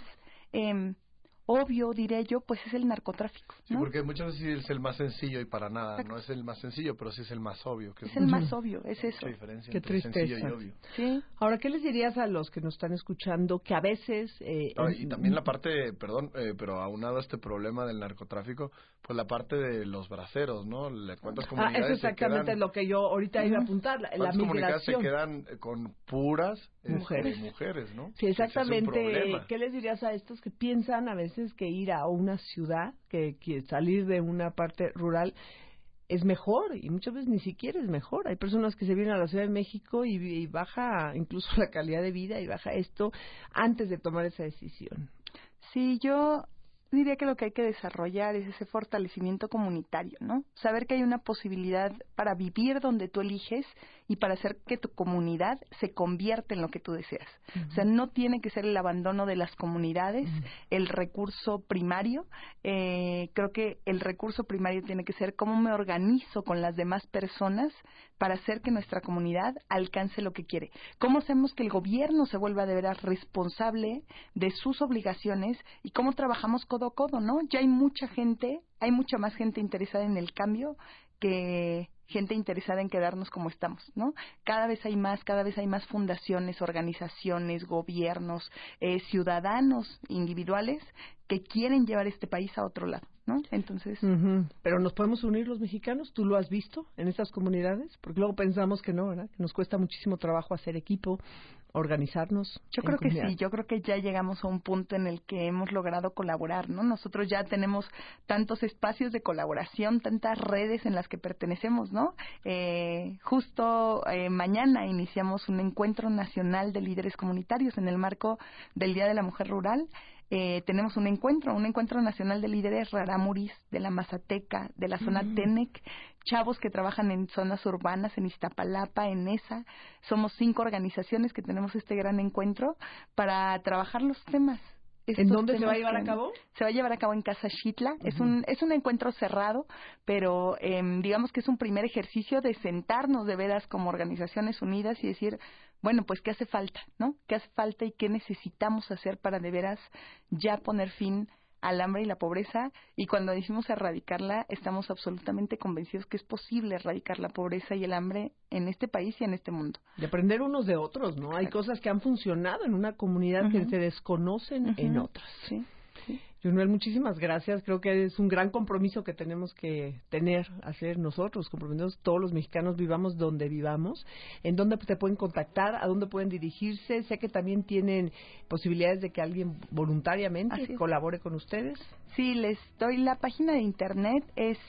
obvio, diré yo, pues es el narcotráfico, ¿no? Sí, porque muchas veces es el más sencillo y para nada. Exacto. No es el más sencillo, pero sí es el más obvio. Que es el más obvio, es eso. Mucha diferencia Qué entre tristeza. sencillo y obvio. Sí. Ahora, ¿qué les dirías a los que nos están escuchando que a veces... y también la parte, perdón, pero aunado a este problema del narcotráfico, pues la parte de los braceros, ¿no? ¿Cuántas comunidades eso exactamente quedan, es lo que yo ahorita iba a apuntar, la ¿cuántas comunidades se migración? quedan con puras mujeres, ¿no? Sí, exactamente. Es ¿Qué les dirías a estos que piensan a veces que ir a una ciudad, que salir de una parte rural es mejor? Y muchas veces ni siquiera es mejor. Hay personas que se vienen a la Ciudad de México y baja incluso la calidad de vida y baja esto antes de tomar esa decisión. Sí, yo diría que lo que hay que desarrollar es ese fortalecimiento comunitario, ¿no? Saber que hay una posibilidad para vivir donde tú eliges y para hacer que tu comunidad se convierta en lo que tú deseas. O sea, no tiene que ser el abandono de las comunidades el recurso primario. Creo que el recurso primario tiene que ser cómo me organizo con las demás personas para hacer que nuestra comunidad alcance lo que quiere. ¿Cómo hacemos que el gobierno se vuelva de veras responsable de sus obligaciones y cómo trabajamos codo a codo, ¿no? Ya hay mucha gente, hay mucha más gente interesada en el cambio que gente interesada en quedarnos como estamos, ¿no? Cada vez hay más fundaciones, organizaciones, gobiernos, ciudadanos individuales que quieren llevar este país a otro lado, ¿no? Entonces... Pero ¿nos podemos unir los mexicanos? ¿Tú lo has visto en estas comunidades? Porque luego pensamos que no, ¿verdad? Que nos cuesta muchísimo trabajo hacer equipo, organizarnos. Yo creo que sí, yo creo que ya llegamos a un punto en el que hemos logrado colaborar, ¿no? Nosotros ya tenemos tantos espacios de colaboración, tantas redes en las que pertenecemos, ¿no? Justo mañana iniciamos un encuentro nacional de líderes comunitarios en el marco del Día de la Mujer Rural. Tenemos un encuentro nacional de líderes rarámuris, de la Mazateca, de la zona Tenec, chavos que trabajan en zonas urbanas, en Iztapalapa, en ESA. Somos 5 organizaciones que tenemos este gran encuentro para trabajar los temas. ¿En dónde se va a llevar a cabo? Se va a llevar a cabo en Casa Xitla. Es un encuentro cerrado, pero digamos que es un primer ejercicio de sentarnos de veras como organizaciones unidas y decir, bueno, pues ¿qué hace falta, no? ¿Qué hace falta y qué necesitamos hacer para de veras ya poner fin al hambre y la pobreza? Y cuando decimos erradicarla, estamos absolutamente convencidos que es posible erradicar la pobreza y el hambre en este país y en este mundo. De aprender unos de otros, ¿no? Exacto. Hay cosas que han funcionado en una comunidad que se desconocen en otras. Sí. Yunuel, muchísimas gracias. Creo que es un gran compromiso que tenemos que hacer nosotros, comprometernos todos los mexicanos, vivamos donde vivamos. ¿En dónde te pueden contactar? ¿A dónde pueden dirigirse? Sé que también tienen posibilidades de que alguien voluntariamente colabore con ustedes. Sí, les doy la página de internet, es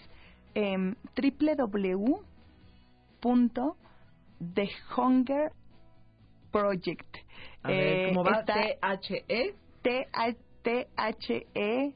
www.thehungerproject. A ver, ¿cómo va? T-H-E.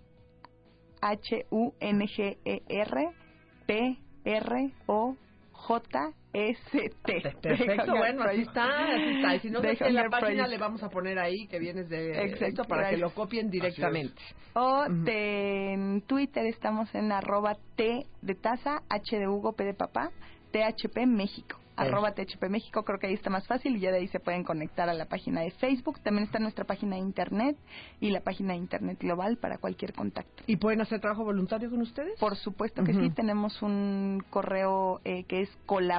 Thehungerproject.org. Perfecto, bueno, así está. Y si no The está en la Hunger página, Project. le vamos a poner ahí que vienes de Exacto, esto para que lo copien directamente. O en Twitter estamos en @T de taza, H de Hugo, P de papá, THP México. @THP México, creo que ahí está más fácil y ya de ahí se pueden conectar a la página de Facebook. También está nuestra página de internet y la página de internet global para cualquier contacto. ¿Y pueden hacer trabajo voluntario con ustedes? Por supuesto que sí, tenemos un correo que es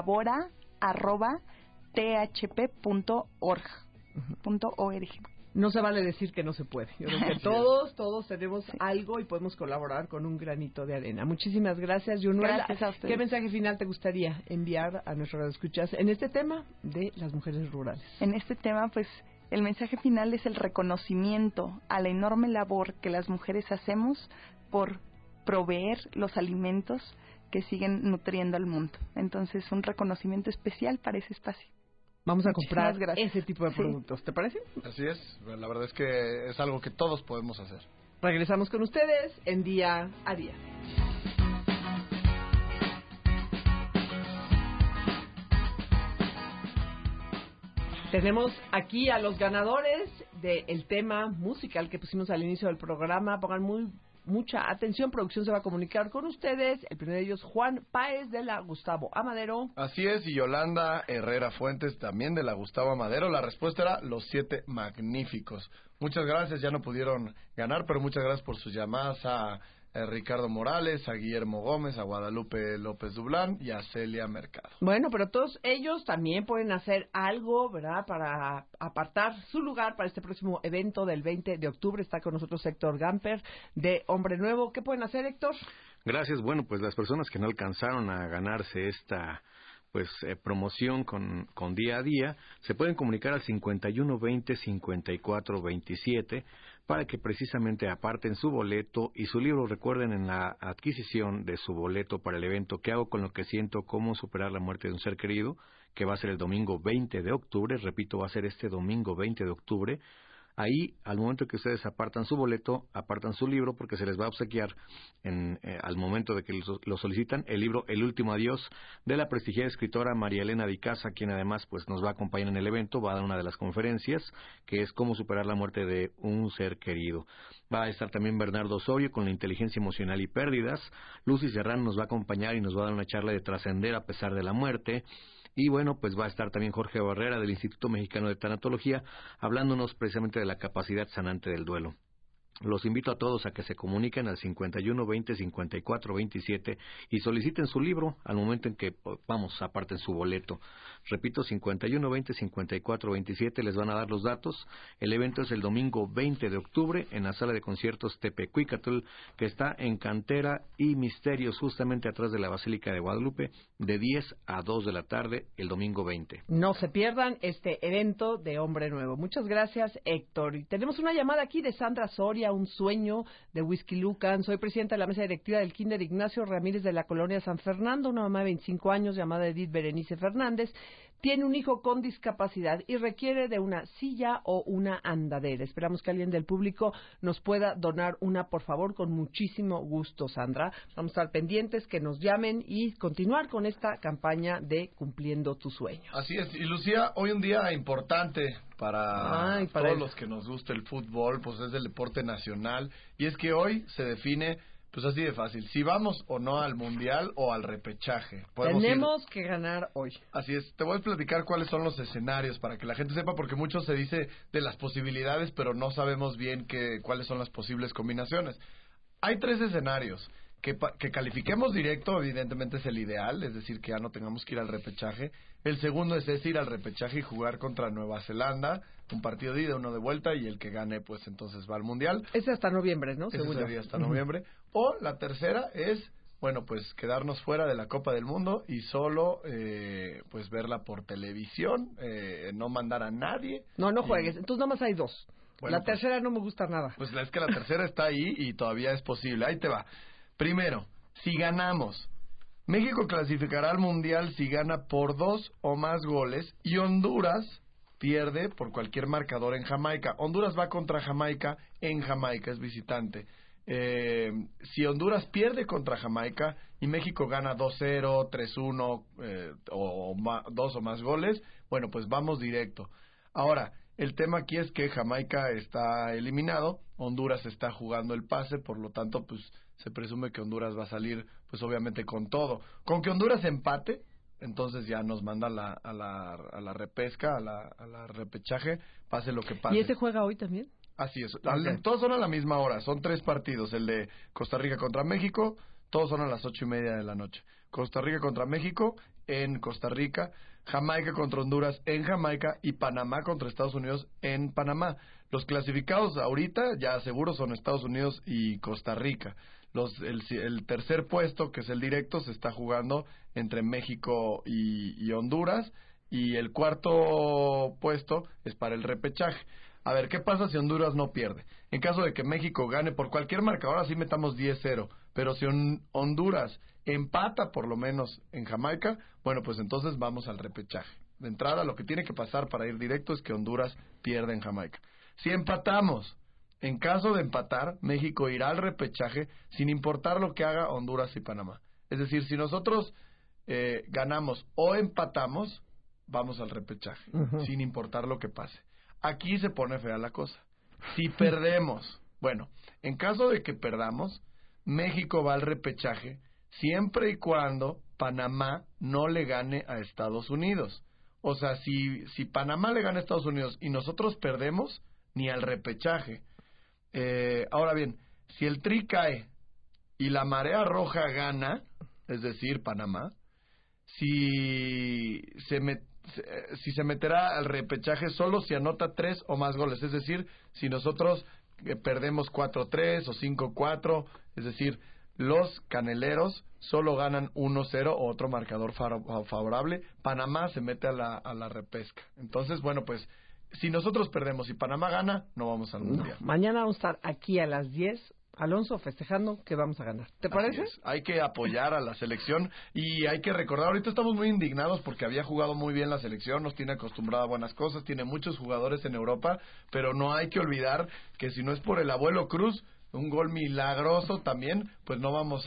colabora@thp.org. No se vale decir que no se puede. Yo creo que todos tenemos algo y podemos colaborar con un granito de arena. Muchísimas gracias, Yunuela. Gracias a ustedes. ¿Qué mensaje final te gustaría enviar a nuestros radioescuchas en este tema de las mujeres rurales? En este tema, pues, el mensaje final es el reconocimiento a la enorme labor que las mujeres hacemos por proveer los alimentos que siguen nutriendo al mundo. Entonces, un reconocimiento especial para ese espacio. Vamos a Muchísimas comprar gracias. ese tipo de productos, ¿te parece? Así es, la verdad es que es algo que todos podemos hacer. Regresamos con ustedes en Día a Día. Tenemos aquí a los ganadores del tema musical que pusimos al inicio del programa. Pongan mucha atención, producción se va a comunicar con ustedes. El primero de ellos, Juan Páez de la Gustavo Amadero. Así es, y Yolanda Herrera Fuentes también de la Gustavo Amadero. La respuesta era Los 7 Magníficos. Muchas gracias, ya no pudieron ganar, pero muchas gracias por sus llamadas a Ricardo Morales, a Guillermo Gómez, a Guadalupe López Dublán y a Celia Mercado. Bueno, pero todos ellos también pueden hacer algo, ¿verdad?, para apartar su lugar para este próximo evento del 20 de octubre. Está con nosotros Héctor Gamper de Hombre Nuevo. ¿Qué pueden hacer, Héctor? Gracias. Bueno, pues las personas que no alcanzaron a ganarse esta promoción con Día a Día, se pueden comunicar al 5120-5427 para que precisamente aparten su boleto y su libro. Recuerden, en la adquisición de su boleto para el evento ¿Qué hago con lo que siento? Cómo superar la muerte de un ser querido, que va a ser el domingo 20 de octubre, repito, va a ser este domingo 20 de octubre. Ahí, al momento que ustedes apartan su boleto, apartan su libro, porque se les va a obsequiar al momento de que lo solicitan, el libro El Último Adiós, de la prestigiada escritora María Elena Di Casa, quien además pues nos va a acompañar en el evento, va a dar una de las conferencias, que es Cómo superar la muerte de un ser querido. Va a estar también Bernardo Osorio con la inteligencia emocional y pérdidas. Lucy Serrano nos va a acompañar y nos va a dar una charla de trascender a pesar de la muerte. Y bueno, pues va a estar también Jorge Barrera del Instituto Mexicano de Tanatología, hablándonos precisamente de la capacidad sanante del duelo. Los invito a todos a que se comuniquen al 5120-5427 y soliciten su libro al momento en que, aparten su boleto. Repito, 5120-5427, les van a dar los datos. El evento es el domingo 20 de octubre en la sala de conciertos Tepecuicatl, que está en Cantera y Misterios, justamente atrás de la Basílica de Guadalupe, de 10 a 2 de la tarde, el domingo 20. No se pierdan este evento de Hombre Nuevo. Muchas gracias, Héctor. Y tenemos una llamada aquí de Sandra Soria, Un Sueño, de Whisky Lucan. Soy presidenta de la mesa directiva del Kinder Ignacio Ramírez de la colonia San Fernando. Una mamá de 25 años llamada Edith Berenice Fernández tiene un hijo con discapacidad y requiere de una silla o una andadera. Esperamos que alguien del público nos pueda donar una, por favor, con muchísimo gusto, Sandra. Vamos a estar pendientes, que nos llamen y continuar con esta campaña de Cumpliendo tu Sueño. Así es. Y Lucía, hoy un día importante para todos los que nos gusta el fútbol, pues es el deporte nacional. Y es que hoy se define, pues así de fácil, si vamos o no al Mundial o al repechaje. Tenemos que ganar hoy. Así es. Te voy a platicar cuáles son los escenarios para que la gente sepa, porque mucho se dice de las posibilidades, pero no sabemos bien cuáles son las posibles combinaciones. Hay 3 escenarios. Que califiquemos directo, evidentemente, es el ideal, es decir, que ya no tengamos que ir al repechaje. El segundo es ir al repechaje y jugar contra Nueva Zelanda, un partido de ida, uno de vuelta, y el que gane, pues entonces va al Mundial. Es hasta noviembre, ¿no? Ese sería hasta noviembre. O la tercera es, bueno, pues quedarnos fuera de la Copa del Mundo y solo, pues verla por televisión, no mandar a nadie. No juegues, entonces nomás hay 2. Bueno, la tercera no me gusta nada. Pues es que la tercera está ahí y todavía es posible. Ahí te va. Primero, si ganamos, México clasificará al Mundial si gana por 2 o más goles y Honduras pierde por cualquier marcador en Jamaica. Honduras va contra Jamaica en Jamaica, es visitante. Si Honduras pierde contra Jamaica y México gana 2-0, 3-1 dos o más goles, bueno, pues vamos directo. Ahora, el tema aquí es que Jamaica está eliminado, Honduras está jugando el pase, por lo tanto, pues se presume que Honduras va a salir, pues obviamente con todo. Con que Honduras empate, entonces ya nos manda a la repesca, a la repechaje, pase lo que pase. ¿Y ese juega hoy también? Así es. Okay. Todos son a la misma hora. Son 3 partidos. El de Costa Rica contra México, todos son a las 8:30 de la noche. Costa Rica contra México en Costa Rica, Jamaica contra Honduras en Jamaica y Panamá contra Estados Unidos en Panamá. Los clasificados ahorita ya seguro son Estados Unidos y Costa Rica. El tercer puesto, que es el directo, se está jugando entre México y Honduras, y el cuarto puesto es para el repechaje. A ver, ¿qué pasa si Honduras no pierde? En caso de que México gane por cualquier marcador, así metamos 10-0, pero si Honduras empata por lo menos en Jamaica, bueno, pues entonces vamos al repechaje. De entrada, lo que tiene que pasar para ir directo es que Honduras pierda en Jamaica. Si empatamos, en caso de empatar, México irá al repechaje sin importar lo que haga Honduras y Panamá. Es decir, si nosotros ganamos o empatamos, vamos al repechaje, sin importar lo que pase. Aquí se pone fea la cosa. Si perdemos, bueno, en caso de que perdamos, México va al repechaje siempre y cuando Panamá no le gane a Estados Unidos. O sea, si Panamá le gana a Estados Unidos y nosotros perdemos, ni al repechaje. Ahora bien, si el Tri cae y la marea roja gana, es decir, Panamá, si se meterá al repechaje solo si anota 3 o más goles, es decir, si nosotros perdemos 4-3 o 5-4, es decir, los caneleros solo ganan 1-0 o otro marcador favorable, Panamá se mete a la repesca. Entonces, bueno, pues si nosotros perdemos y Panamá gana, no vamos al Mundial. Mañana vamos a estar aquí a las 10, Alonso, festejando que vamos a ganar. ¿Te parece? Hay que apoyar a la selección y hay que recordar, ahorita estamos muy indignados porque había jugado muy bien la selección, nos tiene acostumbrado a buenas cosas, tiene muchos jugadores en Europa, pero no hay que olvidar que si no es por el abuelo Cruz, un gol milagroso también, pues no vamos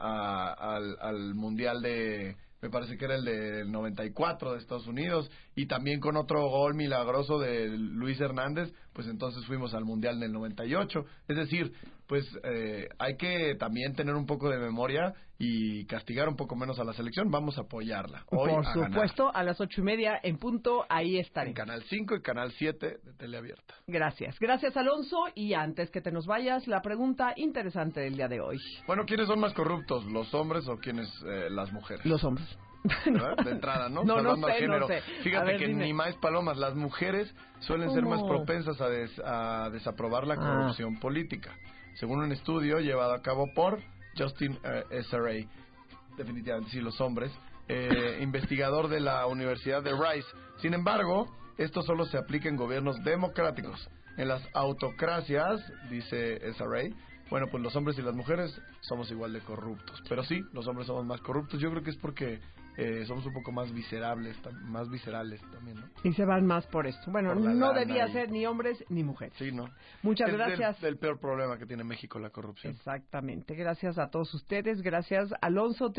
al Mundial de... Me parece que era el del 94 de Estados Unidos, y también con otro gol milagroso de Luis Hernández, pues entonces fuimos al Mundial del 98. Es decir, pues hay que también tener un poco de memoria y castigar un poco menos a la selección. Vamos a apoyarla. Hoy por supuesto, ganar. A las 8:30 en punto, ahí estaré. En Canal 5 y Canal 7 de Tele Abierta. Gracias. Gracias, Alonso. Y antes que te nos vayas, la pregunta interesante del día de hoy. Bueno, ¿quiénes son más corruptos, los hombres o quiénes las mujeres? Los hombres. De entrada, ¿no? No sé. Fíjate que ni más palomas, las mujeres suelen ser más propensas a desaprobar la corrupción política, según un estudio llevado a cabo por Justin SRA. Definitivamente sí, los hombres, investigador de la Universidad de Rice. Sin embargo, esto solo se aplica en gobiernos democráticos. En las autocracias, dice SRA, bueno, pues los hombres y las mujeres somos igual de corruptos. Pero sí, los hombres somos más corruptos. Yo creo que es porque somos un poco más viscerales también, ¿no? Y se van más por esto. Bueno, no debía ser ni hombres ni mujeres. Sí, ¿no? Muchas gracias. Es el peor problema que tiene México, la corrupción. Exactamente. Gracias a todos ustedes. Gracias, Alonso.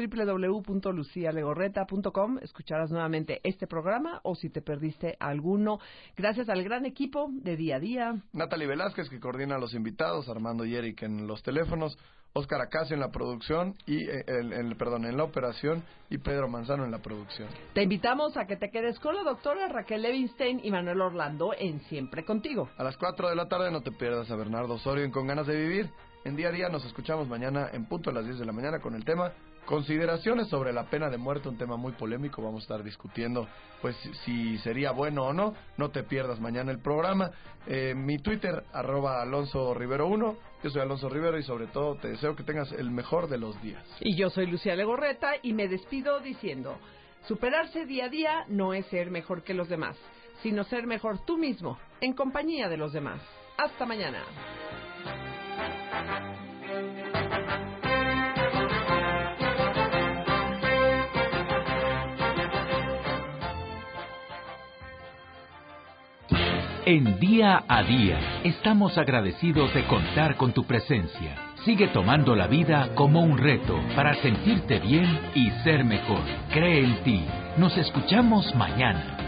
www.lucialegorreta.com. Escucharás nuevamente este programa o si te perdiste alguno. Gracias al gran equipo de Día a Día. Natalie Velázquez, que coordina a los invitados, Armando y Eric en los teléfonos, Óscar Acacio en la producción y en la operación, y Pedro Manzano en la producción. Te invitamos a que te quedes con la doctora Raquel Levinstein y Manuel Orlando en Siempre Contigo. A las 4 de la tarde no te pierdas a Bernardo Osorio en Con Ganas de Vivir. En Día a Día nos escuchamos mañana en punto a las 10 de la mañana con el tema Consideraciones sobre la pena de muerte, un tema muy polémico. Vamos a estar discutiendo pues si sería bueno o no. No te pierdas mañana el programa. Mi Twitter, @AlonsoRivero1. Yo soy Alonso Rivero y sobre todo te deseo que tengas el mejor de los días. Y yo soy Lucía Legorreta y me despido diciendo: superarse día a día no es ser mejor que los demás, sino ser mejor tú mismo, en compañía de los demás. Hasta mañana. En Día a Día estamos agradecidos de contar con tu presencia. Sigue tomando la vida como un reto para sentirte bien y ser mejor. Cree en ti. Nos escuchamos mañana.